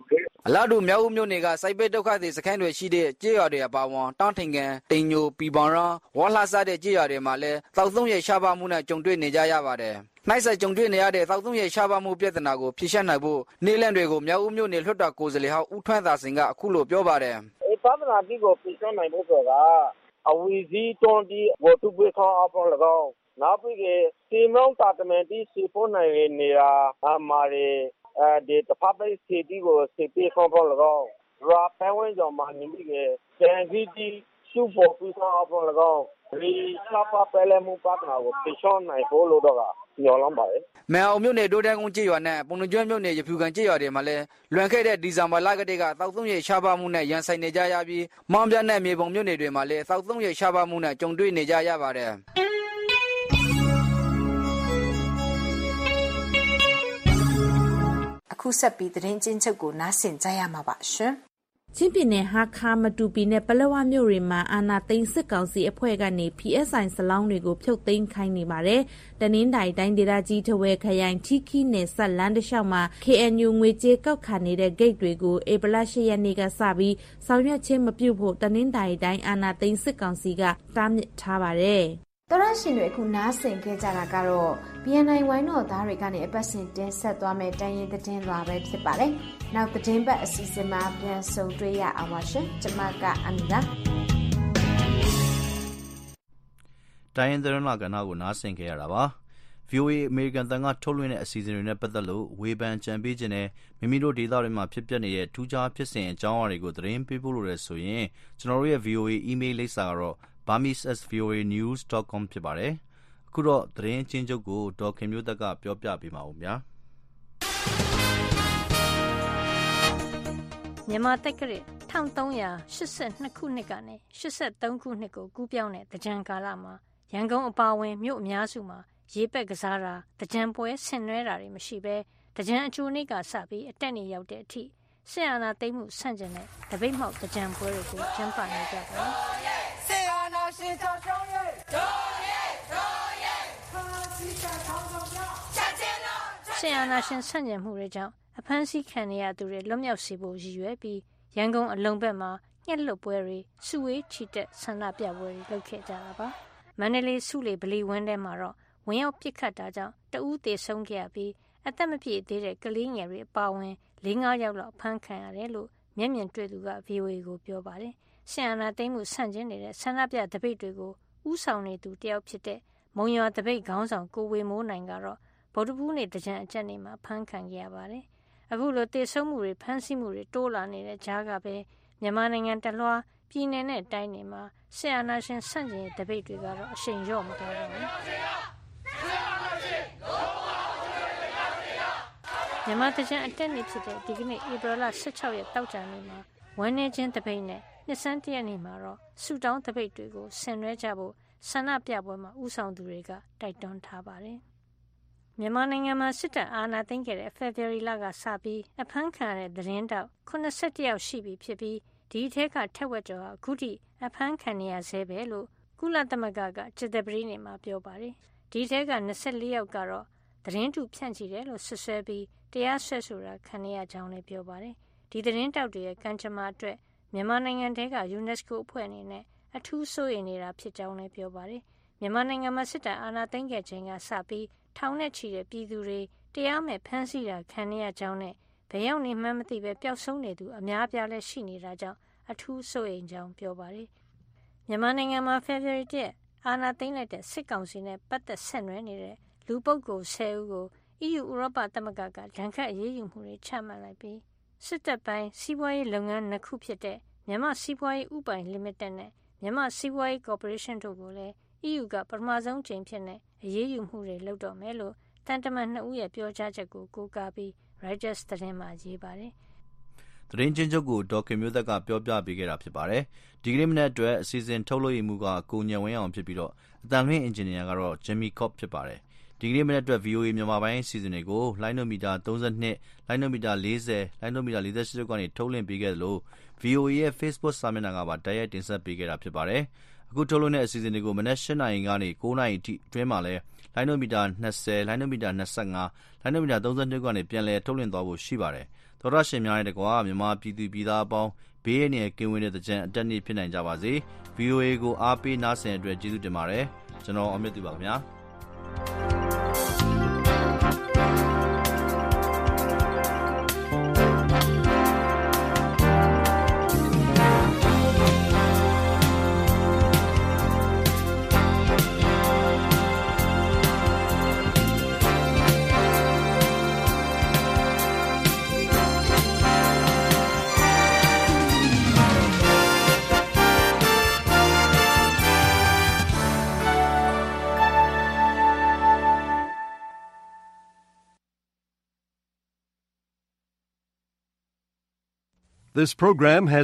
အလားတူမြောက်ဦးမြို့နယ်ကစိုက်ပစ်ဒုက္ခသည်စခန်းတွေရှိတဲ့ကြေးရွာတွေအပါအဝင်တောင်းထင်ကန်တိန်ညိုပီပောင်ရောဝါလှဆတဲ့ကြေးရွာတွေမှာလည်းသောက်သုံးရေရှားပါမှုနဲ့ကြုံတွေ့နေကြရပါတယ်။နိုင်ဆက်ကြုံတွေ့နေရတဲ့သောက်သုံးရေရှားပါမှုပြဿနာကိုဖြေရှင်းနိုင်ဖို့နေလန့်တွေကိုမြောက်ဦးမြို့နယ်လွှတ်တော်ကိုယ်စားလှယ်ဟောင်းဦးထွန်းသာစင်ကအခုလိုပြောပါတယ်။ပြဿနာကြီးကိုဖြေရှင်းနိုင်ဖို့ဆိုတာအဝီစီတွန်ဒီဝတ်တူပွေခေါအပေါ်၎င်းနောက်ပြီးစီမုံတာတမန်တီစီဖို့နိုင်နေတာအမာရီဒီတဖက်ပိစီတီကိုစီပီခေါပေါ်၎င်းရာပဲဝင်းကြောင့်မှနေပြီးကျန်စီတီစုဖို့ပွေခေါအပေါ်၎င်းဒီစပါပလဲမှုပတ်နာကိုဖြေရှင်းနိုင်ဖို့လို့တော့ညော်လမ်းပါတယ်။မဲအောင်မြို့နယ်ဒိုးတန်းကုန်းကြေးရွာနဲ့ပုံနှကျွန်းမြို့နယ်ရဖြူကန်ကြေးရွာတွေမှာလည်းလွန်ခဲ့တဲ့ဒီဇင်ဘာလကတည်းကသောက်သုံးရေရှားပါမှုနဲ့ရန်ဆိုင်နေကြရပြီးမောင်ပြနဲ့မြေပုံမြို့နယ်တွေမှာလည်းသောက်သုံးရေရှားပါမှုနဲ့ကြုံတွေ့နေကြရပါတယ်။အခုဆက်ပြီးသတင်းချင်းချုပ်ကိုနားဆင်ကြရမှာပါရှင်။ချင်းပြည်နယ်ဟာခါမတူပီနဲ့ပလက်ဝမြို့တွေမှာအာနာသိန်းစစ်ကောင်စီအဖွဲ့ကနေ PSI စလောင်းတွေကိုဖြုတ်သိမ်းခိုင်းနေပါတယ်။တနင်္သာရီတိုင်းဒေသကြီးထဝယ်ခရိုင်ထီခီနယ်ဆက်လမ်းတစ်လျှောက်မှာ KNU ငွေကြေးကောက်ခံနေတဲ့ဂိတ်တွေကိုဧပြီလ 8 ရက်နေ့ကစပြီးဆောင်ရွက်ခြင်းမပြုဖို့တနင်္သာရီတိုင်းအာနာသိန်းစစ်ကောင်စီကတားမြစ်ထားပါတယ်။တော်ရရှင်တွေအခုနားဆင်ခဲ့ကြတာကတော့ BNI ဝိုင်းတော်သားတွေကနေအပတ်စဉ်တင်ဆက်သွားမယ့်တိုင်းရင်သတင်းလွှာပဲဖြစ်ပါတယ်။နောက်သတင်းပတ်အစီအစဉ်မှာပြန်ဆုံတွေ့ရအောင်ပါရှင်။ကျွန်မကအမီလာတိုင်းရင်သတင်းလွှာကဏ္ဍကိုနားဆင်ခဲ့ရတာပါ။ VOA အမေရိကန်တန်ကထုတ်လွှင့်တဲ့အစီအစဉ်တွေနဲ့ပတ်သက်လို့ဝေဖန်ကြံပေးခြင်းနဲ့မိမိတို့ဒေသတွေမှာဖြစ်ပျက်နေတဲ့ထူးခြားဖြစ်စဉ်အကြောင်းအရာတွေကိုသတင်းပေးပို့လို့ရဆိုရင်ကျွန်တော်တို့ရဲ့ VOA email လိပ်စာကတော့ burmese@voanews.com ဖြစ်ပါတယ်။အခုတော့သတင်းချင်းချုပ်ကိုဒေါ်ခင်မျိုးသက်ကပြောပြပေးပါဦးဗျာ။မြန်မာတက္ကရာ1382ခုနှစ်ကနေ83ခုနှစ်ကိုကူးပြောင်းတဲ့သကြံကာလမှာရန်ကုန်အပါအဝင်မြို့အများစုမှာရေပက်ကစားတာသကြံပွဲဆင်နွှဲတာတွေမရှိဘဲသကြံအချိုနေ့ကစပြီးအတက်နေရောက်တဲ့အထိဆီယနာသိမ့်မှုဆန့်ကျင်တဲ့တပိတ်မှောက်သကြံပွဲတွေကိုကျင်းပနေကြပါတယ်။ဆီယနာရှင်ချောင်းရဲဆီယနာရှင်ဆန့်ကျင်မှုတွေကြောင့်အဖမ်းဆီးခံရသူတွေလွတ်မြောက်စေဖို့ရည်ရွယ်ပြီးရန်ကုန်အလုံဘက်မှာညှက်လွတ်ပွဲတွေစုဝေးချီတက်ဆန္ဒပြပွဲတွေလုပ်ခဲ့ကြတာပါ။မန္တလေးစုလေဗလီဝင်းထဲမှာတော့ဝင်ရောက်ပစ်ခတ်တာကြောင့်တဦးသေဆုံးခဲ့ပြီးအသက်မပြည့်သေးတဲ့ကလေးငယ်တွေအပါအဝင် 4-5 ယောက်လောက်ဖမ်းခံရတယ်လို့မျက်မြင်တွေ့သူက VOA ကိုပြောပါတယ်။ဆီယနာသိမ့်မှုဆန့်ကျင်နေတဲ့ဆန္ဒပြတပိတ်တွေကိုဥဆောင်နေသူတယောက်ဖြစ်တဲ့မုံရွာတပိတ်ခေါင်းဆောင်ကိုဝေမိုးနိုင်ကတော့ဗုဒ္ဓဘူးနေ့တကြံအကျက်နေ့မှာဖမ်းခံခဲ့ရပါတယ်။အခုလိုသေဆုံးမှုတွေဖမ်းဆီးမှုတွေတိုးလာနေတဲ့ကြားကပဲမြန်မာနိုင်ငံတလွှားပြည်နယ်နဲ့တိုင်းတွေမှာဆီယနာရှင်ဆန့်ကျင်ရေးတပိတ်တွေကတော့အရှိန်လျော့မသွားတော့ဘူး။မြန်မာတကြံအတက်နေ့ဖြစ်တဲ့ဒီကနေ့ဧပြီလ 16 ရက်တောက်ကြနေ့မှာဝန်းနေချင်းတပိတ်နဲ့နှစ်ဆန်းတရက်နေ့မှာတော့ဆူတောင်းတပိတ်တွေကိုဆင်နွှဲကြဖို့ဆန္ဒပြပွဲမှာဥဆောင်သူတွေကတိုက်တွန်းထားပါတယ်။မြန်မာနိုင်ငံမှာစစ်တပ်အာဏာသိမ်းခဲ့တဲ့ဖေဖော်ဝါရီလကစပြီးအဖမ်းခံရတဲ့သတင်းတောက်81ယောက်ရှိပြီဖြစ်ပြီးဒီထဲကထက်ဝက်ကျော်ဟာအခုထိအဖမ်းခံနေရဆဲပဲလို့ကုလသမဂ္ဂကစစ်တပ်ပြည်နေမှာပြောပါတယ်။ဒီထဲက24ယောက်ကတော့သတင်းတူဖြန့်ချီတယ်လို့ဆွဆွဲပြီးတရားစွဲဆိုတာခံရကြောင်းလည်းပြောပါတယ်။ဒီသတင်းတောက်တွေရဲ့ကံကြမ္မာအတွက်မြန်မာနိုင်ငံထဲက UNESCO အဖွဲ့အနေနဲ့အထူးစိုးရိမ်နေတာဖြစ်ကြောင်းလည်းပြောပါတယ်။မြန်မာနိုင်ငံမှာစစ်တပ်အာဏာသိမ်းခဲ့ချိန်ကစပြီးထောင်နဲ့ချီတဲ့ပြည်သူတွေတရားမဲ့ဖမ်းဆီးတာခံရကြောင်းနဲ့ဘယ်ရောက်နေမှန်းမသိပဲပျောက်ဆုံးနေသူအများအပြားလည်းရှိနေတာကြောင့်အထူးစိုးရိမ်ကြောင်းပြောပါတယ်။မြန်မာနိုင်ငံမှာဖေဖော်ဝါရီလအာဏာသိမ်းလိုက်တဲ့စစ်ကောင်စီနဲ့ပတ်သက်ဆက်နွယ်နေတဲ့လူပုဂ္ဂိုလ်10ဦးကို EU ဥရောပသမဂ္ဂကဒဏ်ခတ်အရေးယူမှုတွေချမှတ်လိုက်ပြီးစစ်တပ်ပိုင်းစီးပွားရေးလုပ်ငန်း2ခုဖြစ်တဲ့မြန်မာစီးပွားရေးဥပိုင် Limited နဲ့မြန်မာစီးပွားရေး Corporation တို့ကိုလည်း EU ကပထမဆုံးကြိမ်ဖြစ်တဲ့အရေးယူမှုတွေလုပ်တော့မယ်လို့တန်တမန်2ဦးရဲ့ပြောကြားချက်ကိုကိုးကားပြီး Reuters သတင်းမှာရေးပါတယ်။သတင်းချင်းချုပ်ကိုဒေါ်ခင်မျိုးသက်ကပြောပြပေးခဲ့တာဖြစ်ပါတယ်။ဒီကနေ့မနက်အတွက်အစီအစဉ်ထုတ်လွှင့်မှုကကိုညံဝင်းအောင်ဖြစ်ပြီးတော့အတန်လွှင့်အင်ဂျင်နီယာကတော့ Jimmy Cobb ဖြစ်ပါတယ်။ဒီကနေ့မနက်အတွက် VOA မြန်မာပိုင်းအစီအစဉ်တွေကိုလိုင်းနိုမီတာ32လိုင်းနိုမီတာ40လိုင်းနိုမီတာ48တို့ကနေထုတ်လွှင့်ပေးခဲ့သလို VOA ရဲ့ Facebook စာမျက်နှာကပါတိုက်ရိုက်တင်ဆက်ပေးခဲ့တာဖြစ်ပါတယ်။အခုထုတ်လွှင့်တဲ့အစီအစဉ်တွေကိုမနက်8:00 နာရီကနေ9:00 နာရီအထိအတွင်းမှာလဲလိုင်းနိုမီတာ20လိုင်းနိုမီတာ25လိုင်းနိုမီတာ32ကနေပြန်လည်ထုတ်လွှင့်သွားဖို့ရှိပါတယ်သောတာရှင်များရဲ့တကွာမြန်မာပြည်သူပြည်သားအပေါင်းဘေးရန်ရဲ့ကင်းဝေးတဲ့သကြံအတက်နေ့ဖြစ်နိုင်ကြပါစေ VOA ကိုအားပေးနားဆင်တဲ့အတွက်ကျေးဇူးတင်ပါတယ်ကျွန်တော်အမြတ်သူပါခင်ဗျာ This program has